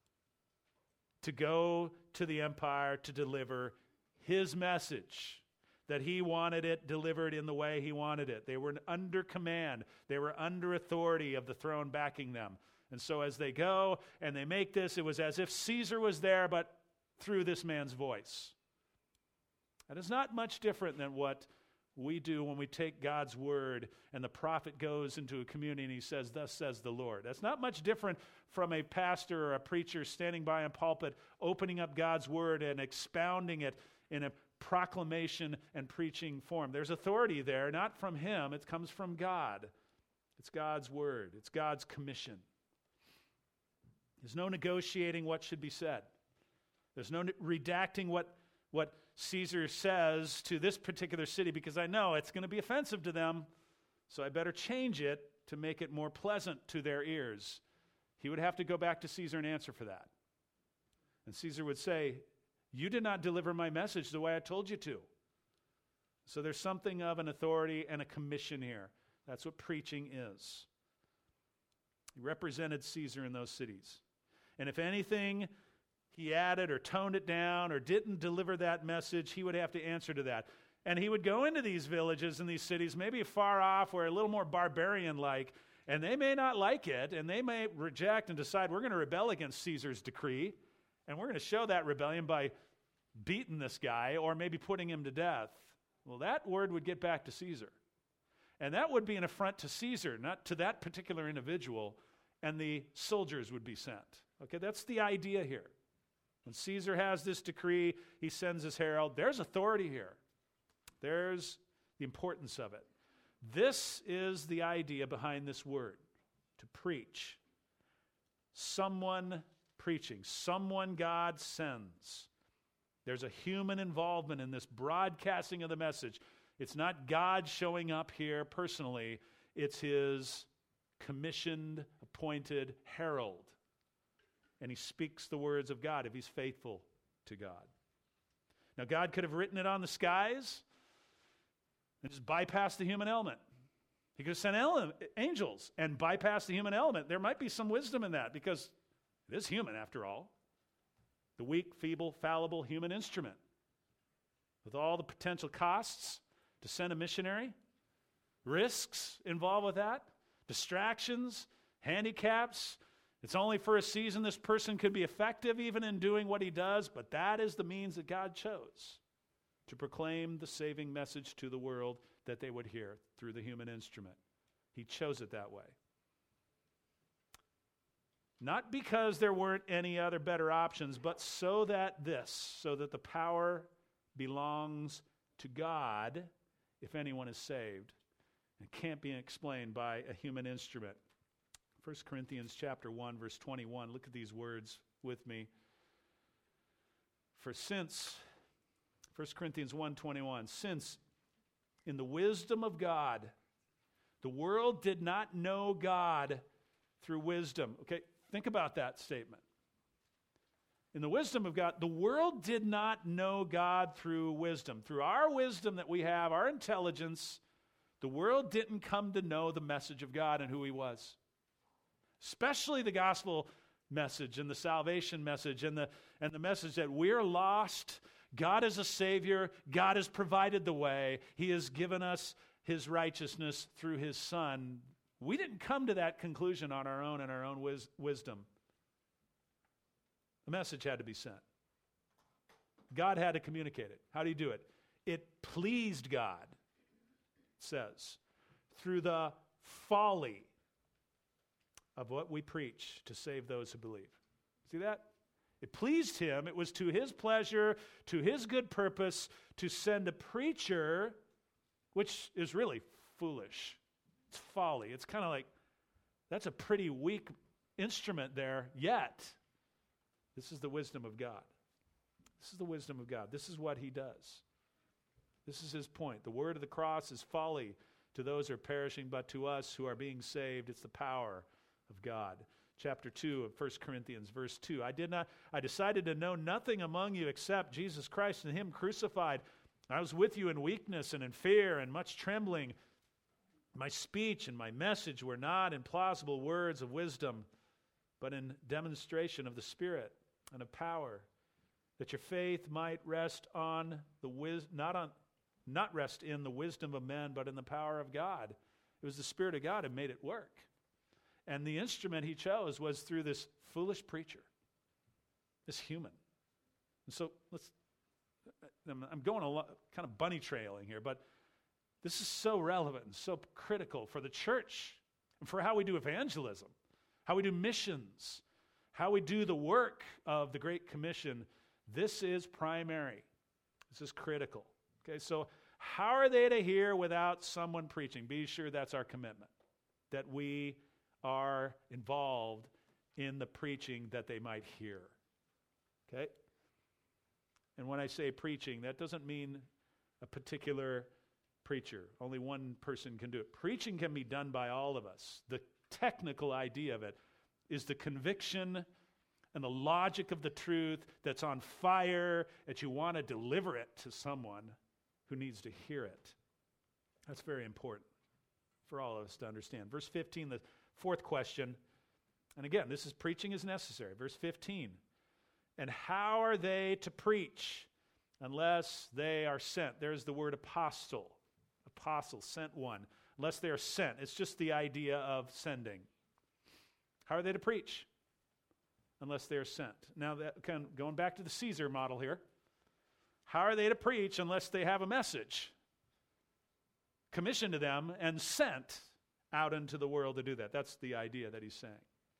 to go to the empire to deliver his message, that he wanted it delivered in the way he wanted it. They were under command. They were under authority of the throne backing them. And so as they go and they make this, it was as if Caesar was there, but through this man's voice. And it's not much different than what we do when we take God's word and the prophet goes into a community and he says, thus says the Lord. That's not much different from a pastor or a preacher standing by a pulpit, opening up God's word and expounding it in a proclamation and preaching form. There's authority there, not from him. It comes from God. It's God's word. It's God's commission. There's no negotiating what should be said. There's no redacting what, what Caesar says to this particular city, because I know it's going to be offensive to them, so I better change it to make it more pleasant to their ears. He would have to go back to Caesar and answer for that. And Caesar would say, you did not deliver my message the way I told you to. So there's something of an authority and a commission here. That's what preaching is. He represented Caesar in those cities. And if anything he added or toned it down or didn't deliver that message, he would have to answer to that. And he would go into these villages and these cities, maybe far off or a little more barbarian-like, and they may not like it, and they may reject and decide, we're going to rebel against Caesar's decree, and we're going to show that rebellion by beating this guy or maybe putting him to death. Well, that word would get back to Caesar. And that would be an affront to Caesar, not to that particular individual, and the soldiers would be sent. Okay, that's the idea here. When Caesar has this decree, he sends his herald. There's authority here. There's the importance of it. This is the idea behind this word, to preach. Someone preaching, someone God sends. There's a human involvement in this broadcasting of the message. It's not God showing up here personally. It's his commissioned, appointed herald. And he speaks the words of God if he's faithful to God. Now, God could have written it on the skies and just bypassed the human element. He could have sent ele- angels and bypassed the human element. There might be some wisdom in that because it is human after all. The weak, feeble, fallible human instrument. With all the potential costs to send a missionary, risks involved with that, distractions, handicaps. It's only for a season this person could be effective even in doing what he does, but that is the means that God chose to proclaim the saving message to the world that they would hear through the human instrument. He chose it that way. Not because there weren't any other better options, but so that this, so that the power belongs to God if anyone is saved. It can't be explained by a human instrument. First Corinthians chapter one, verse twenty-one. Look at these words with me. For since, First Corinthians one twenty-one, since in the wisdom of God, the world did not know God through wisdom. Okay, think about that statement. In the wisdom of God, the world did not know God through wisdom. Through our wisdom that we have, our intelligence, the world didn't come to know the message of God and who he was. Especially the gospel message and the salvation message and the, and the message that we're lost. God is a Savior. God has provided the way. He has given us his righteousness through his Son. We didn't come to that conclusion on our own and our own wis- wisdom. The message had to be sent. God had to communicate it. How do you do it? It pleased God, it says, through the folly of what we preach to save those who believe. See that? It pleased him. It was to his pleasure, to his good purpose, to send a preacher, which is really foolish. It's folly. It's kind of like, that's a pretty weak instrument there, yet this is the wisdom of God. This is the wisdom of God. This is what he does. This is his point. The word of the cross is folly to those who are perishing, but to us who are being saved, it's the power of God. Chapter two of First Corinthians, verse two. I did not, I decided to know nothing among you except Jesus Christ and him crucified. I was with you in weakness and in fear and much trembling. My speech and my message were not in plausible words of wisdom, but in demonstration of the Spirit and of power, that your faith might rest on the wis- not on not rest in the wisdom of men, but in the power of God. It was the Spirit of God who made it work. And the instrument he chose was through this foolish preacher, this human. And so let's, I'm going a lot, kind of bunny trailing here, but this is so relevant and so critical for the church and for how we do evangelism, how we do missions, how we do the work of the Great Commission. This is primary. This is critical. Okay, so how are they to hear without someone preaching? Be sure that's our commitment, that we are involved in the preaching that they might hear. Okay? And when I say preaching, that doesn't mean a particular preacher. Only one person can do it. Preaching can be done by all of us. The technical idea of it is the conviction and the logic of the truth that's on fire, that you want to deliver it to someone who needs to hear it. That's very important for all of us to understand. Verse fifteen, the fourth question, and again, this is preaching is necessary. Verse fifteen, and how are they to preach unless they are sent? There's the word apostle. Apostle, sent one. Unless they are sent. It's just the idea of sending. How are they to preach? Unless they are sent. Now, that, kind of going back to the Caesar model here. How are they to preach unless they have a message commissioned to them and sent out into the world to do that? That's the idea that he's saying.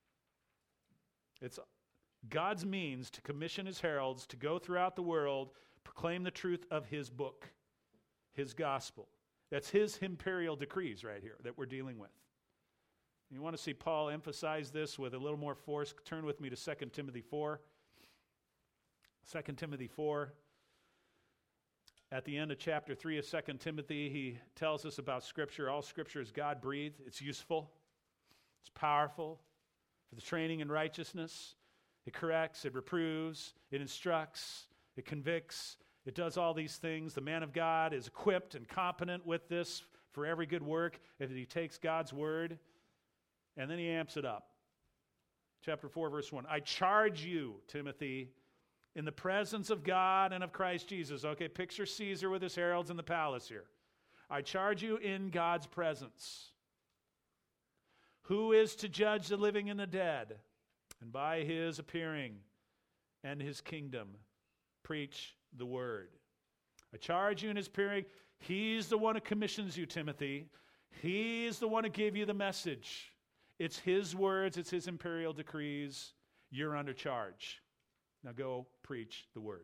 It's God's means to commission his heralds to go throughout the world, proclaim the truth of his book, his gospel. That's his imperial decrees right here that we're dealing with. You want to see Paul emphasize this with a little more force? Turn with me to Second Timothy four. Second Timothy four. At the end of chapter three of Second Timothy, he tells us about Scripture. All Scripture is God-breathed. It's useful. It's powerful for the training in righteousness. It corrects, it reproves, it instructs, it convicts. It does all these things. The man of God is equipped and competent with this for every good work if he takes God's word. And then he amps it up. Chapter four, verse one. I charge you, Timothy, in the presence of God and of Christ Jesus. Okay, picture Caesar with his heralds in the palace here. I charge you in God's presence. Who is to judge the living and the dead? And by his appearing and his kingdom, preach the word. I charge you in his appearing. He's the one who commissions you, Timothy. He's the one who gave you the message. It's his words. It's his imperial decrees. You're under charge. Now go preach the word.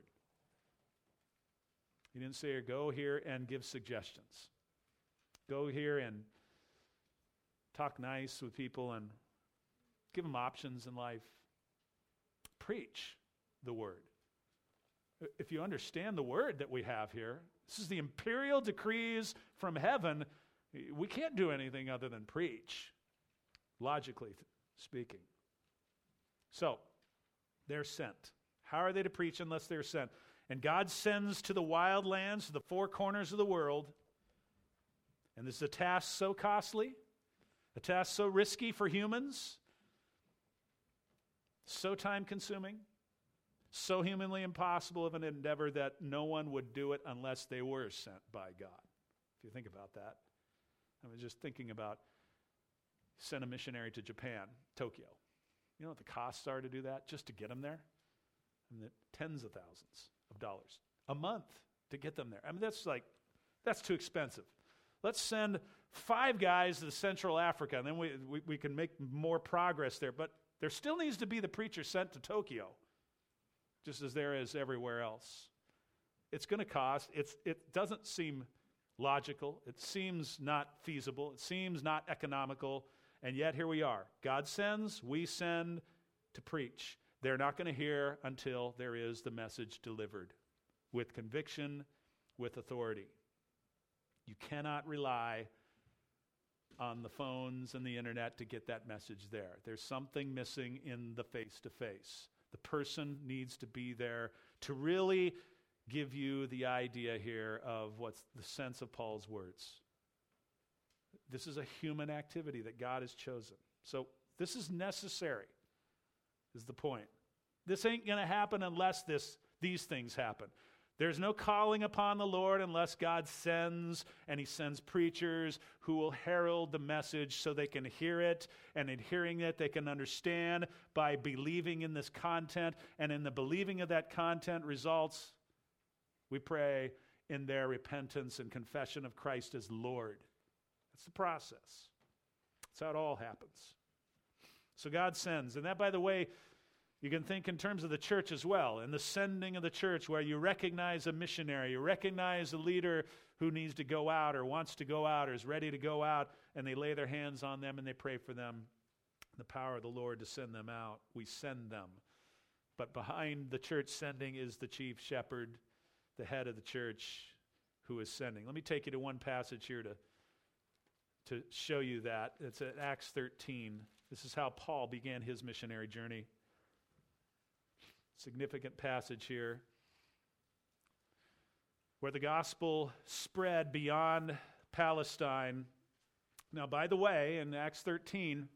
He didn't say, go here and give suggestions. Go here and talk nice with people and give them options in life. Preach the word. If you understand the word that we have here, this is the imperial decrees from heaven. We can't do anything other than preach, logically speaking. So, they're sent. How are they to preach unless they're sent? And God sends to the wild lands, to the four corners of the world. And this is a task so costly, a task so risky for humans, so time-consuming, so humanly impossible of an endeavor that no one would do it unless they were sent by God. If you think about that. I was just thinking about send a missionary to Japan, Tokyo. You know what the costs are to do that, just to get them there? I mean, tens of thousands of dollars a month to get them there. I mean, that's like, that's too expensive. Let's send five guys to Central Africa, and then we, we, we can make more progress there. But there still needs to be the preacher sent to Tokyo, just as there is everywhere else. It's going to cost. It's, it doesn't seem logical. It seems not feasible. It seems not economical. And yet here we are. God sends, we send to preach. They're not going to hear until there is the message delivered with conviction, with authority. You cannot rely on the phones and the internet to get that message there. There's something missing in the face-to-face. The person needs to be there to really give you the idea here of what's the sense of Paul's words. This is a human activity that God has chosen. So this is necessary, is the point. This ain't going to happen unless this these things happen. There's no calling upon the Lord unless God sends, and he sends preachers who will herald the message so they can hear it, and in hearing it they can understand by believing in this content, and in the believing of that content results, we pray, in their repentance and confession of Christ as Lord. That's the process. That's how it all happens. So God sends, and that, by the way, You can think in terms of the church as well, and the sending of the church, where you recognize a missionary, you recognize a leader who needs to go out or wants to go out or is ready to go out, and they lay their hands on them and they pray for them. The power of the Lord to send them out. We send them. But behind the church sending is the chief shepherd, the head of the church, who is sending. Let me take you to one passage here to, to show you that. It's at Acts thirteen. This is how Paul began his missionary journey. Significant passage here, where the gospel spread beyond Palestine. Now, by the way, in Acts thirteen,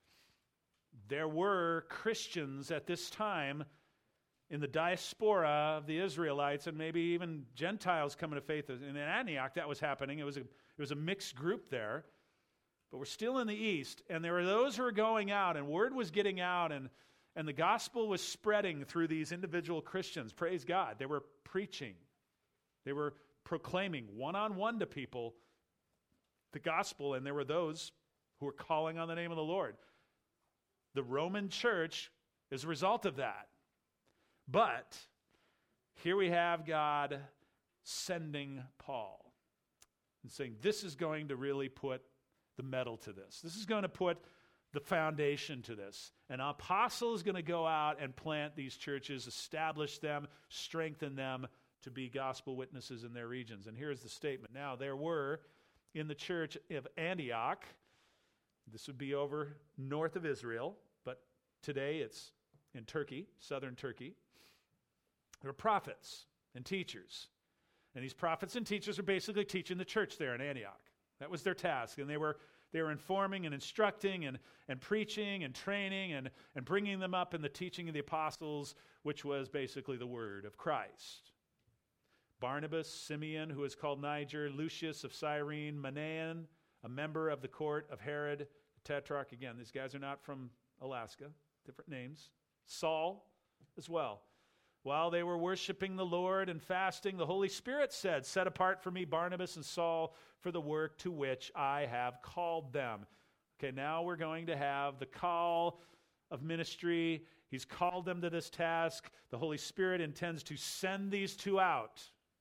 there were Christians at this time in the diaspora of the Israelites, and maybe even Gentiles coming to faith. In Antioch, that was happening. It was a, it was a mixed group there. But we're still in the east, and there were those who were going out, and word was getting out, and, and the gospel was spreading through these individual Christians. Praise God. They were preaching. They were proclaiming one-on-one to people the gospel, and there were those who were calling on the name of the Lord. The Roman church is a result of that. But here we have God sending Paul and saying, this is going to really put the metal to this. This is going to put the foundation to this. An apostle is going to go out and plant these churches, establish them, strengthen them to be gospel witnesses in their regions. And here's the statement. Now, there were in the church of Antioch, this would be over north of Israel, but today it's in Turkey, southern Turkey. There were prophets and teachers. And these prophets and teachers were basically teaching the church there in Antioch. That was their task. And they were they were informing and instructing and, and preaching and training and, and bringing them up in the teaching of the apostles, which was basically the word of Christ. Barnabas, Simeon, who is called Niger, Lucius of Cyrene, Manaen, a member of the court of Herod, the Tetrarch. Again, these guys are not from Alaska, different names. Saul as well. While they were worshiping the Lord and fasting, the Holy Spirit said, set apart for me Barnabas and Saul for the work to which I have called them. Okay, now we're going to have the call of ministry. He's called them to this task. The Holy Spirit intends to send these two out.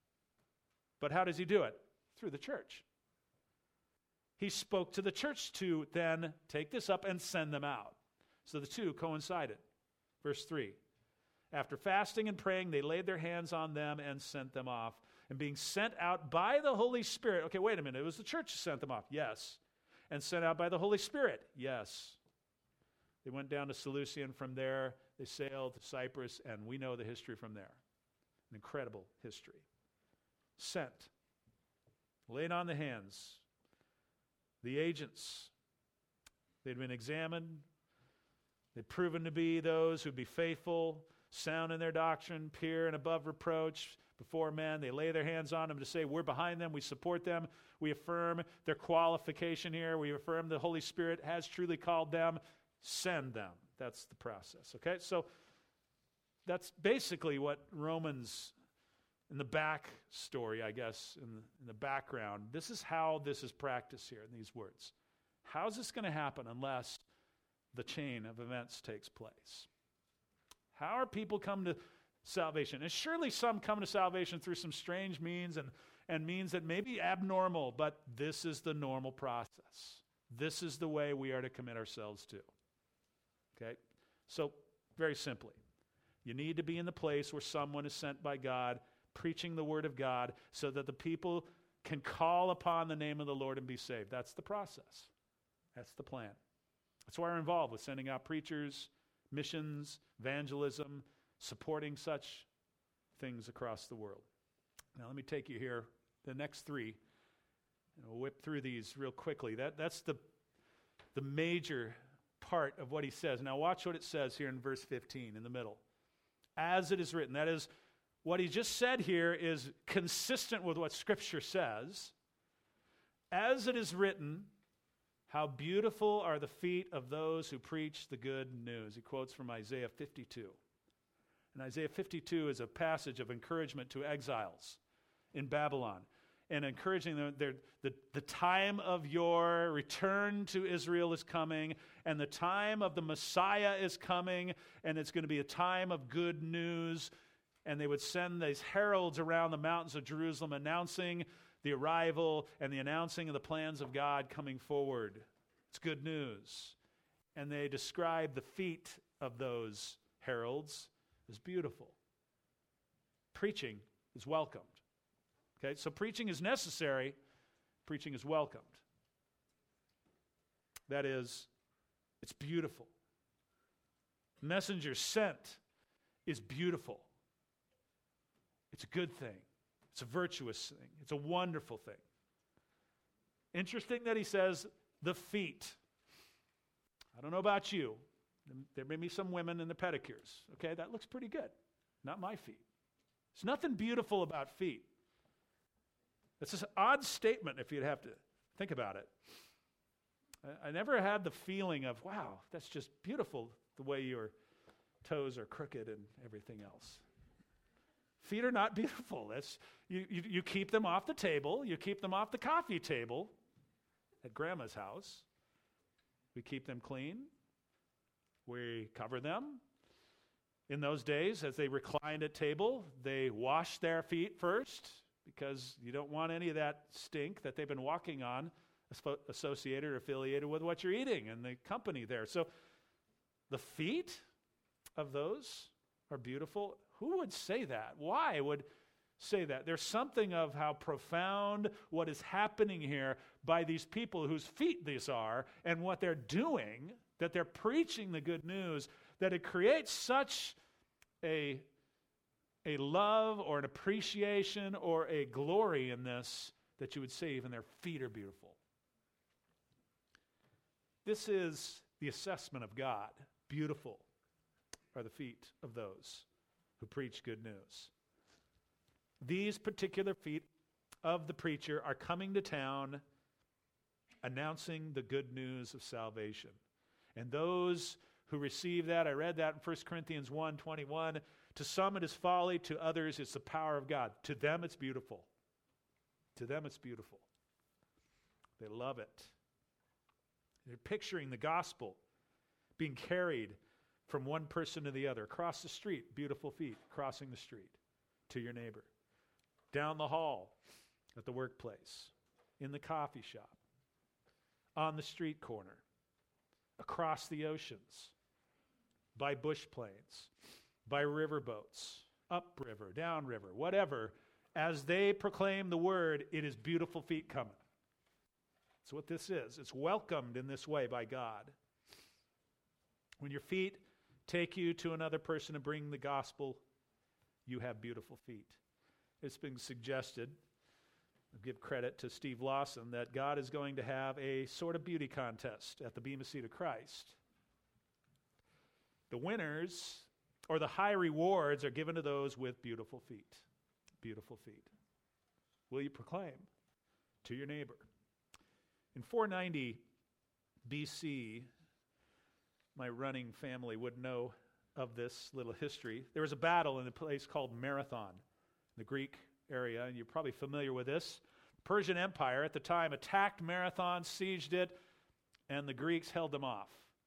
But how does he do it? Through the church. He spoke to the church to then take this up and send them out. So the two coincided. Verse three. After fasting and praying, they laid their hands on them and sent them off. And being sent out by the Holy Spirit. Okay, wait a minute. It was the church who sent them off. Yes. And sent out by the Holy Spirit. Yes. They went down to Seleucia, and from there they sailed to Cyprus, and we know the history from there. An incredible history. Sent. Laid on the hands. The agents. They'd been examined. They'd proven to be those who'd be faithful, sound in their doctrine, pure and above reproach before men. They lay their hands on them to say, we're behind them, we support them, we affirm their qualification here, we affirm the Holy Spirit has truly called them, send them. That's the process, okay? So that's basically what Romans, in the back story, I guess, in the, in the background, this is how this is practiced here in these words. How is this going to happen unless the chain of events takes place? How are people come to salvation? And surely some come to salvation through some strange means and, and means that may be abnormal, but this is the normal process. This is the way we are to commit ourselves to. Okay? So, very simply, you need to be in the place where someone is sent by God, preaching the word of God, so that the people can call upon the name of the Lord and be saved. That's the process. That's the plan. That's why we're involved with sending out preachers, missions, evangelism, supporting such things across the world. Now let me take you here, the next three, and we'll whip through these real quickly. That, that's the, the major part of what he says. Now watch what it says here in verse fifteen in the middle. As it is written, that is, what he just said here is consistent with what Scripture says. As it is written, how beautiful are the feet of those who preach the good news. He quotes from Isaiah fifty-two. And Isaiah fifty-two is a passage of encouragement to exiles in Babylon. and encouraging them. The, the time of your return to Israel is coming, and the time of the Messiah is coming, and it's going to be a time of good news. And they would send these heralds around the mountains of Jerusalem announcing the arrival and the announcing of the plans of God coming forward. It's good news. And they describe the feet of those heralds as beautiful. Preaching is welcomed. Okay, so preaching is necessary. Preaching is welcomed. That is, it's beautiful. Messenger sent is beautiful. It's a good thing. It's a virtuous thing. It's a wonderful thing. Interesting that he says the feet. I don't know about you. There may be some women in the pedicures. Okay, that looks pretty good. Not my feet. There's nothing beautiful about feet. It's an odd statement if you'd have to think about it. I, I never had the feeling of, wow, that's just beautiful the way your toes are crooked and everything else. Feet are not beautiful. That's, you, you, you keep them off the table. You keep them off the coffee table at Grandma's house. We keep them clean. We cover them. In those days, as they reclined at table, they washed their feet first because you don't want any of that stink that they've been walking on associated or affiliated with what you're eating and the company there. So the feet of those are beautiful. Who would say that? Why would say that? There's something of how profound what is happening here by these people whose feet these are and what they're doing, that they're preaching the good news, that it creates such a, a love or an appreciation or a glory in this that you would say even their feet are beautiful. This is the assessment of God. Beautiful are the feet of those who preach good news. These particular feet of the preacher are coming to town announcing the good news of salvation. And those who receive that, I read that in First Corinthians one twenty-one, to some it is folly, to others it's the power of God. To them it's beautiful. To them it's beautiful. They love it. They're picturing the gospel being carried from one person to the other, across the street, beautiful feet, crossing the street to your neighbor, down the hall at the workplace, in the coffee shop, on the street corner, across the oceans, by bush planes, by riverboats, upriver, downriver, whatever. As they proclaim the word, it is beautiful feet coming. That's what this is. It's welcomed in this way by God. When your feet take you to another person to bring the gospel, you have beautiful feet. It's been suggested, I'll give credit to Steve Lawson, that God is going to have a sort of beauty contest at the Bema Seat of Christ. The winners, or the high rewards, are given to those with beautiful feet. Beautiful feet. Will you proclaim to your neighbor? In four ninety B C, my running family would know of this little history. There was a battle in a place called Marathon, the Greek area, and you're probably familiar with this. The Persian Empire at the time attacked Marathon, sieged it, and the Greeks held them off.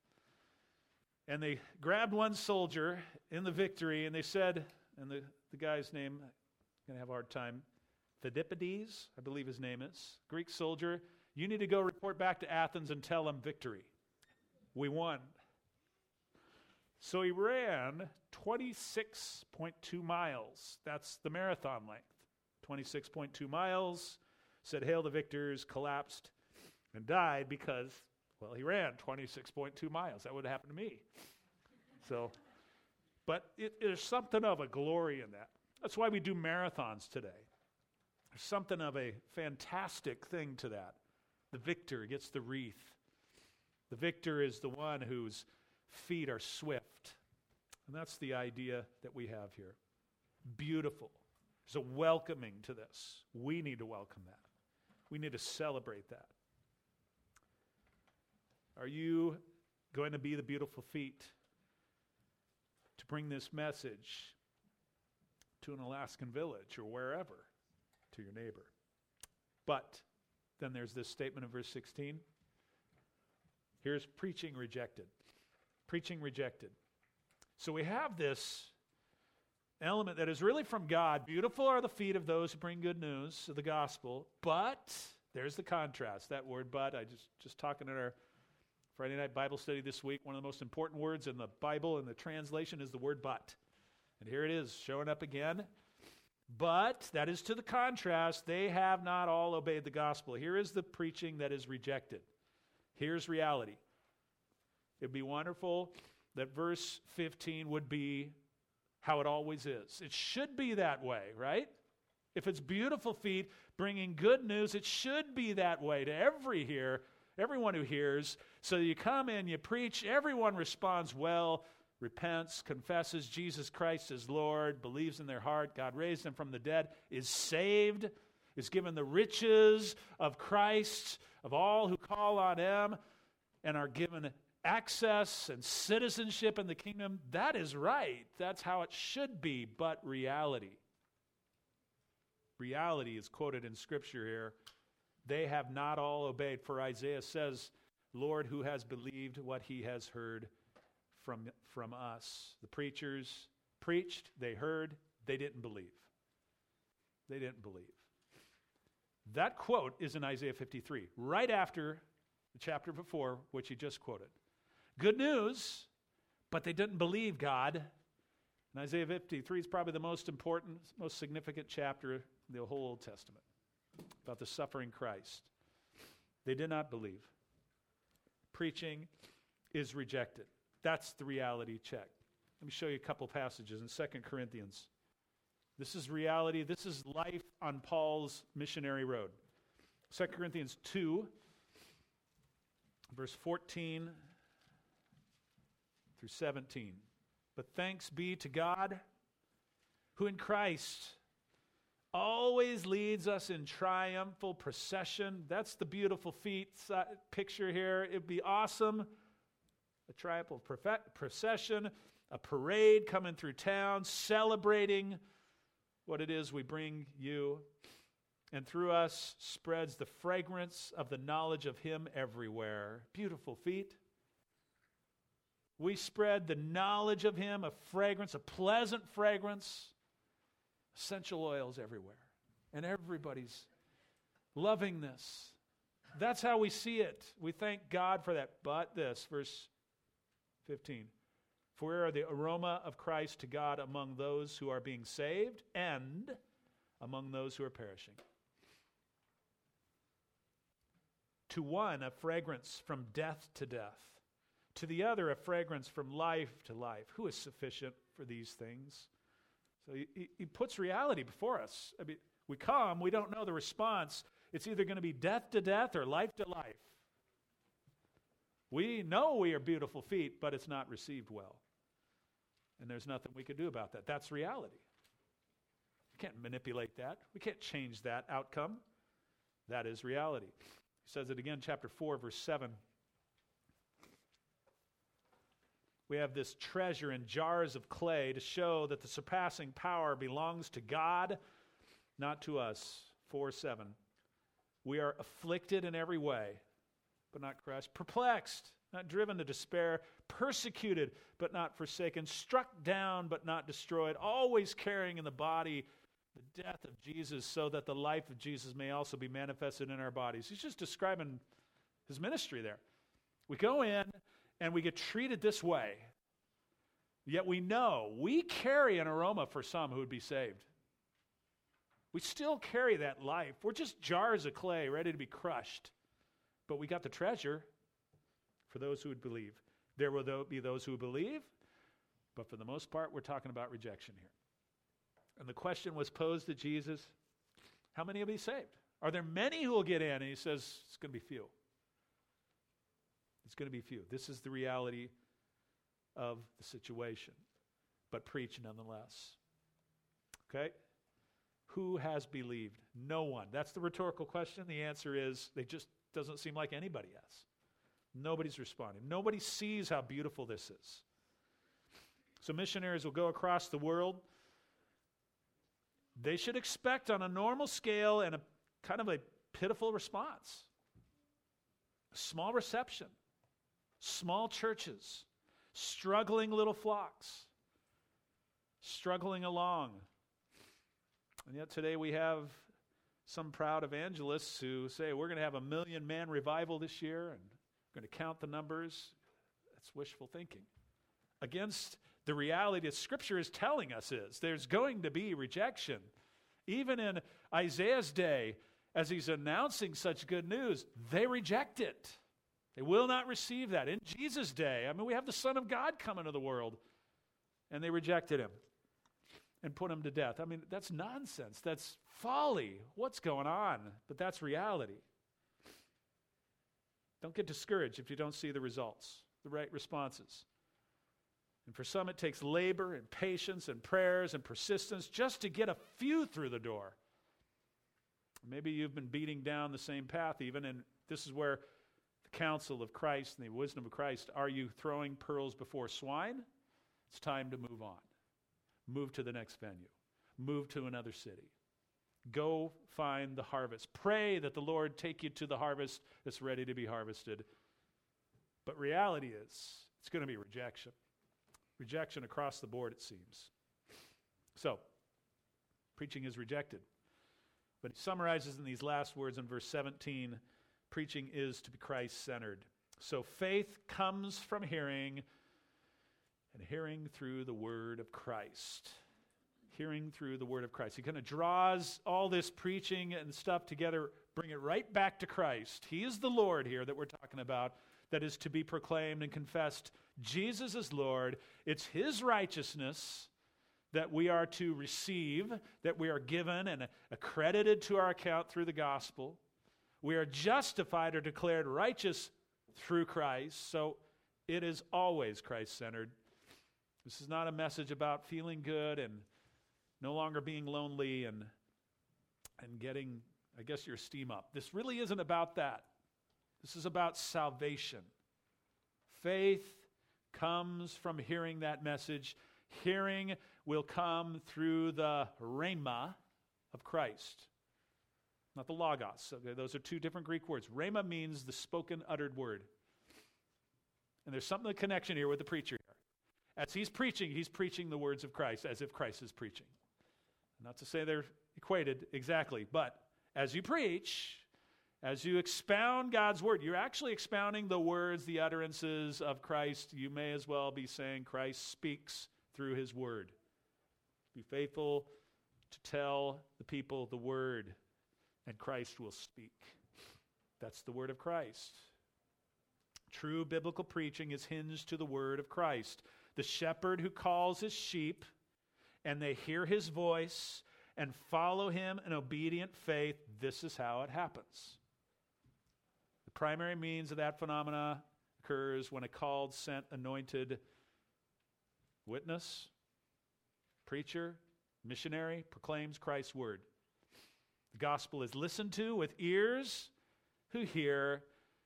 And they grabbed one soldier in the victory, and they said, and the, the guy's name, I'm going to have a hard time, Phidippides, I believe his name is, Greek soldier, you need to go report back to Athens and tell them victory. We won. So he ran twenty-six point two miles. That's the marathon length. twenty-six point two miles, said, "Hail the victors," collapsed and died because, well, he ran twenty-six point two miles. That would have happened to me. So, but it, there's something of a glory in that. That's why we do marathons today. There's something of a fantastic thing to that. The victor gets the wreath. The victor is the one whose feet are swift. And that's the idea that we have here. Beautiful. There's a welcoming to this. We need to welcome that. We need to celebrate that. Are you going to be the beautiful feet to bring this message to an Alaskan village or wherever, to your neighbor? But then there's this statement in verse sixteen. Here's preaching rejected. Preaching rejected. So we have this element that is really from God. Beautiful are the feet of those who bring good news of the gospel. But, there's the contrast. That word but, I just, just talking at our Friday night Bible study this week, one of the most important words in the Bible and the translation is the word but. And here it is, showing up again. But, that is to the contrast, they have not all obeyed the gospel. Here is the preaching that is rejected. Here's reality. It'd be wonderful that verse fifteen would be how it always is. It should be that way, right? If it's beautiful feet bringing good news, it should be that way to every hear, everyone who hears. So you come in, you preach, everyone responds well, repents, confesses Jesus Christ as Lord, believes in their heart, God raised him from the dead, is saved, is given the riches of Christ, of all who call on him, and are given access and citizenship in the kingdom. That is right. That's how it should be. But reality, reality is quoted in Scripture here. They have not all obeyed. For Isaiah says, Lord, who has believed what he has heard from, from us? The preachers preached, they heard, they didn't believe. They didn't believe. That quote is in Isaiah fifty-three, right after the chapter before, which he just quoted. Good news, but they didn't believe God. And Isaiah fifty-three is probably the most important, most significant chapter in the whole Old Testament about the suffering Christ. They did not believe. Preaching is rejected. That's the reality check. Let me show you a couple passages in Second Corinthians. This is reality. This is life on Paul's missionary road. Second Corinthians two, verse fourteen through seventeen. But thanks be to God, who in Christ always leads us in triumphal procession. That's the beautiful feet picture here. It'd be awesome. A triumphal procession, a parade coming through town, celebrating what it is we bring you. And through us spreads the fragrance of the knowledge of him everywhere. Beautiful feet. We spread the knowledge of him, a fragrance, a pleasant fragrance, essential oils everywhere. And everybody's loving this. That's how we see it. We thank God for that. But this, verse fifteen. For we are the aroma of Christ to God among those who are being saved and among those who are perishing. To one, a fragrance from death to death. To the other, a fragrance from life to life. Who is sufficient for these things? So he, he puts reality before us. I mean, we come, we don't know the response. It's either going to be death to death or life to life. We know we are beautiful feet, but it's not received well. And there's nothing we can do about that. That's reality. We can't manipulate that. We can't change that outcome. That is reality. He says it again, chapter four, verse seven. We have this treasure in jars of clay to show that the surpassing power belongs to God, not to us. four seven. We are afflicted in every way, but not crushed. Perplexed, not driven to despair. Persecuted, but not forsaken. Struck down, but not destroyed. Always carrying in the body the death of Jesus, so that the life of Jesus may also be manifested in our bodies. He's just describing his ministry there. We go in, and we get treated this way. Yet we know we carry an aroma for some who would be saved. We still carry that life. We're just jars of clay ready to be crushed. But we got the treasure for those who would believe. There will be those who believe, but for the most part, we're talking about rejection here. And the question was posed to Jesus, how many will be saved? Are there many who will get in? And he says, it's going to be few. It's going to be few. This is the reality of the situation, but preach nonetheless. Okay? Who has believed? No one. That's the rhetorical question. The answer is, it just doesn't seem like anybody has. Nobody's responding. Nobody sees how beautiful this is. So missionaries will go across the world. They should expect on a normal scale and a kind of a pitiful response. Small reception, small churches, struggling little flocks, struggling along. And yet today we have some proud evangelists who say, we're going to have a million-man revival this year, and we're going to count the numbers. That's wishful thinking. Against the reality that Scripture is telling us is there's going to be rejection. Even in Isaiah's day, as he's announcing such good news, they reject it. They will not receive that. In Jesus' day, I mean, we have the Son of God come into the world, and they rejected him and put him to death. I mean, that's nonsense. That's folly. What's going on? But that's reality. Don't get discouraged if you don't see the results, the right responses. And for some, it takes labor and patience and prayers and persistence just to get a few through the door. Maybe you've been beating down the same path even, and this is where the counsel of Christ and the wisdom of Christ, are you throwing pearls before swine? It's time to move on. Move to the next venue. Move to another city. Go find the harvest. Pray that the Lord take you to the harvest that's ready to be harvested. But reality is, it's going to be rejection. Rejection across the board, it seems. So, preaching is rejected. But he summarizes in these last words in verse seventeen, preaching is to be Christ-centered. So faith comes from hearing, and hearing through the word of Christ. Hearing through the word of Christ. He kind of draws all this preaching and stuff together, bring it right back to Christ. He is the Lord here that we're talking about, that is to be proclaimed and confessed. Jesus is Lord. It's his righteousness that we are to receive, that we are given and accredited to our account through the gospel. We are justified or declared righteous through Christ. So it is always Christ-centered. This is not a message about feeling good and no longer being lonely and, and getting, I guess, your steam up. This really isn't about that. This is about salvation. Faith comes from hearing that message. Hearing will come through the rhema of Christ, not the logos. Okay, those are two different Greek words. Rhema means the spoken, uttered word. And there's something of a connection here with the preacher here. As he's preaching, he's preaching the words of Christ, as if Christ is preaching. Not to say they're equated exactly, but as you preach, as you expound God's word, you're actually expounding the words, the utterances of Christ. You may as well be saying Christ speaks through his word. Be faithful to tell the people the word, and Christ will speak. That's the word of Christ. True biblical preaching is hinged to the word of Christ. The shepherd who calls his sheep, and they hear his voice and follow him in obedient faith, this is how it happens. The primary means of that phenomena occurs when a called, sent, anointed witness, preacher, missionary proclaims Christ's word. The gospel is listened to with ears who hear,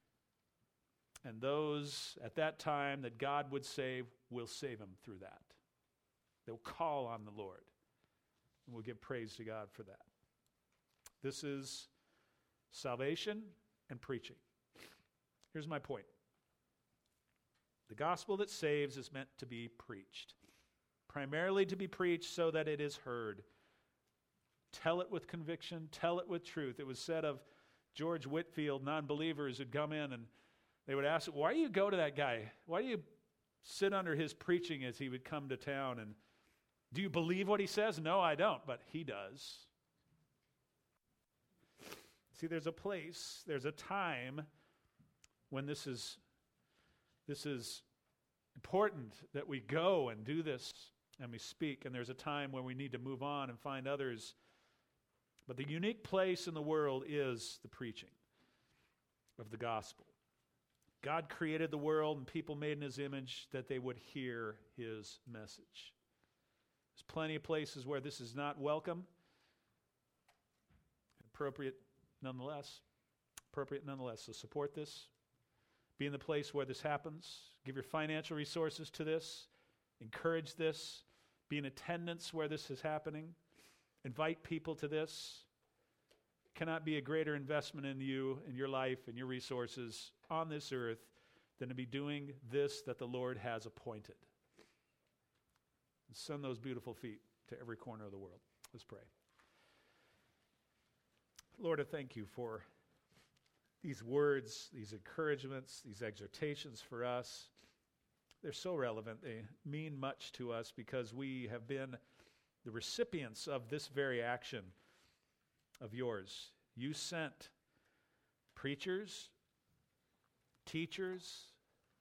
and those at that time that God would save will save them through that. They'll call on the Lord, and we'll give praise to God for that. This is salvation and preaching. Here's my point. The gospel that saves is meant to be preached, primarily to be preached so that it is heard. Tell it with conviction, tell it with truth. It was said of George Whitefield, non-believers who'd come in and they would ask, why do you go to that guy? Why do you sit under his preaching as he would come to town? And do you believe what he says? No, I don't, but he does. See, there's a place, there's a time when this is this is important that we go and do this and we speak, and there's a time when we need to move on and find others. But the unique place in the world is the preaching of the gospel. God created the world and people made in his image that they would hear his message. There's plenty of places where this is not welcome. Appropriate nonetheless. Appropriate nonetheless. So support this. Be in the place where this happens. Give your financial resources to this. Encourage this. Be in attendance where this is happening. Invite people to this. cannot be a greater investment in you, in your life, and your resources on this earth than to be doing this that the Lord has appointed. And send those beautiful feet to every corner of the world. Let's pray. Lord, I thank you for these words, these encouragements, these exhortations for us. They're so relevant. They mean much to us because we have been the recipients of this very action of yours. You sent preachers, teachers,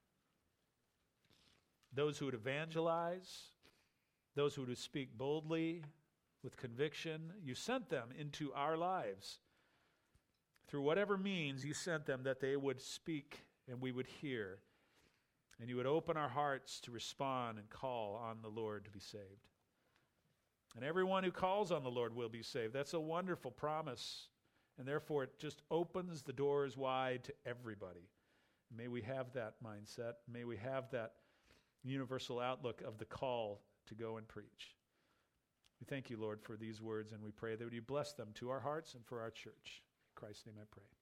those who would evangelize, those who would speak boldly with conviction. You sent them into our lives. Through whatever means you sent them, that they would speak and we would hear, and you would open our hearts to respond and call on the Lord to be saved. And everyone who calls on the Lord will be saved. That's a wonderful promise, and therefore it just opens the doors wide to everybody. May we have that mindset. May we have that universal outlook of the call to go and preach. We thank you, Lord, for these words, and we pray that you bless them to our hearts and for our church. In Christ's name I pray.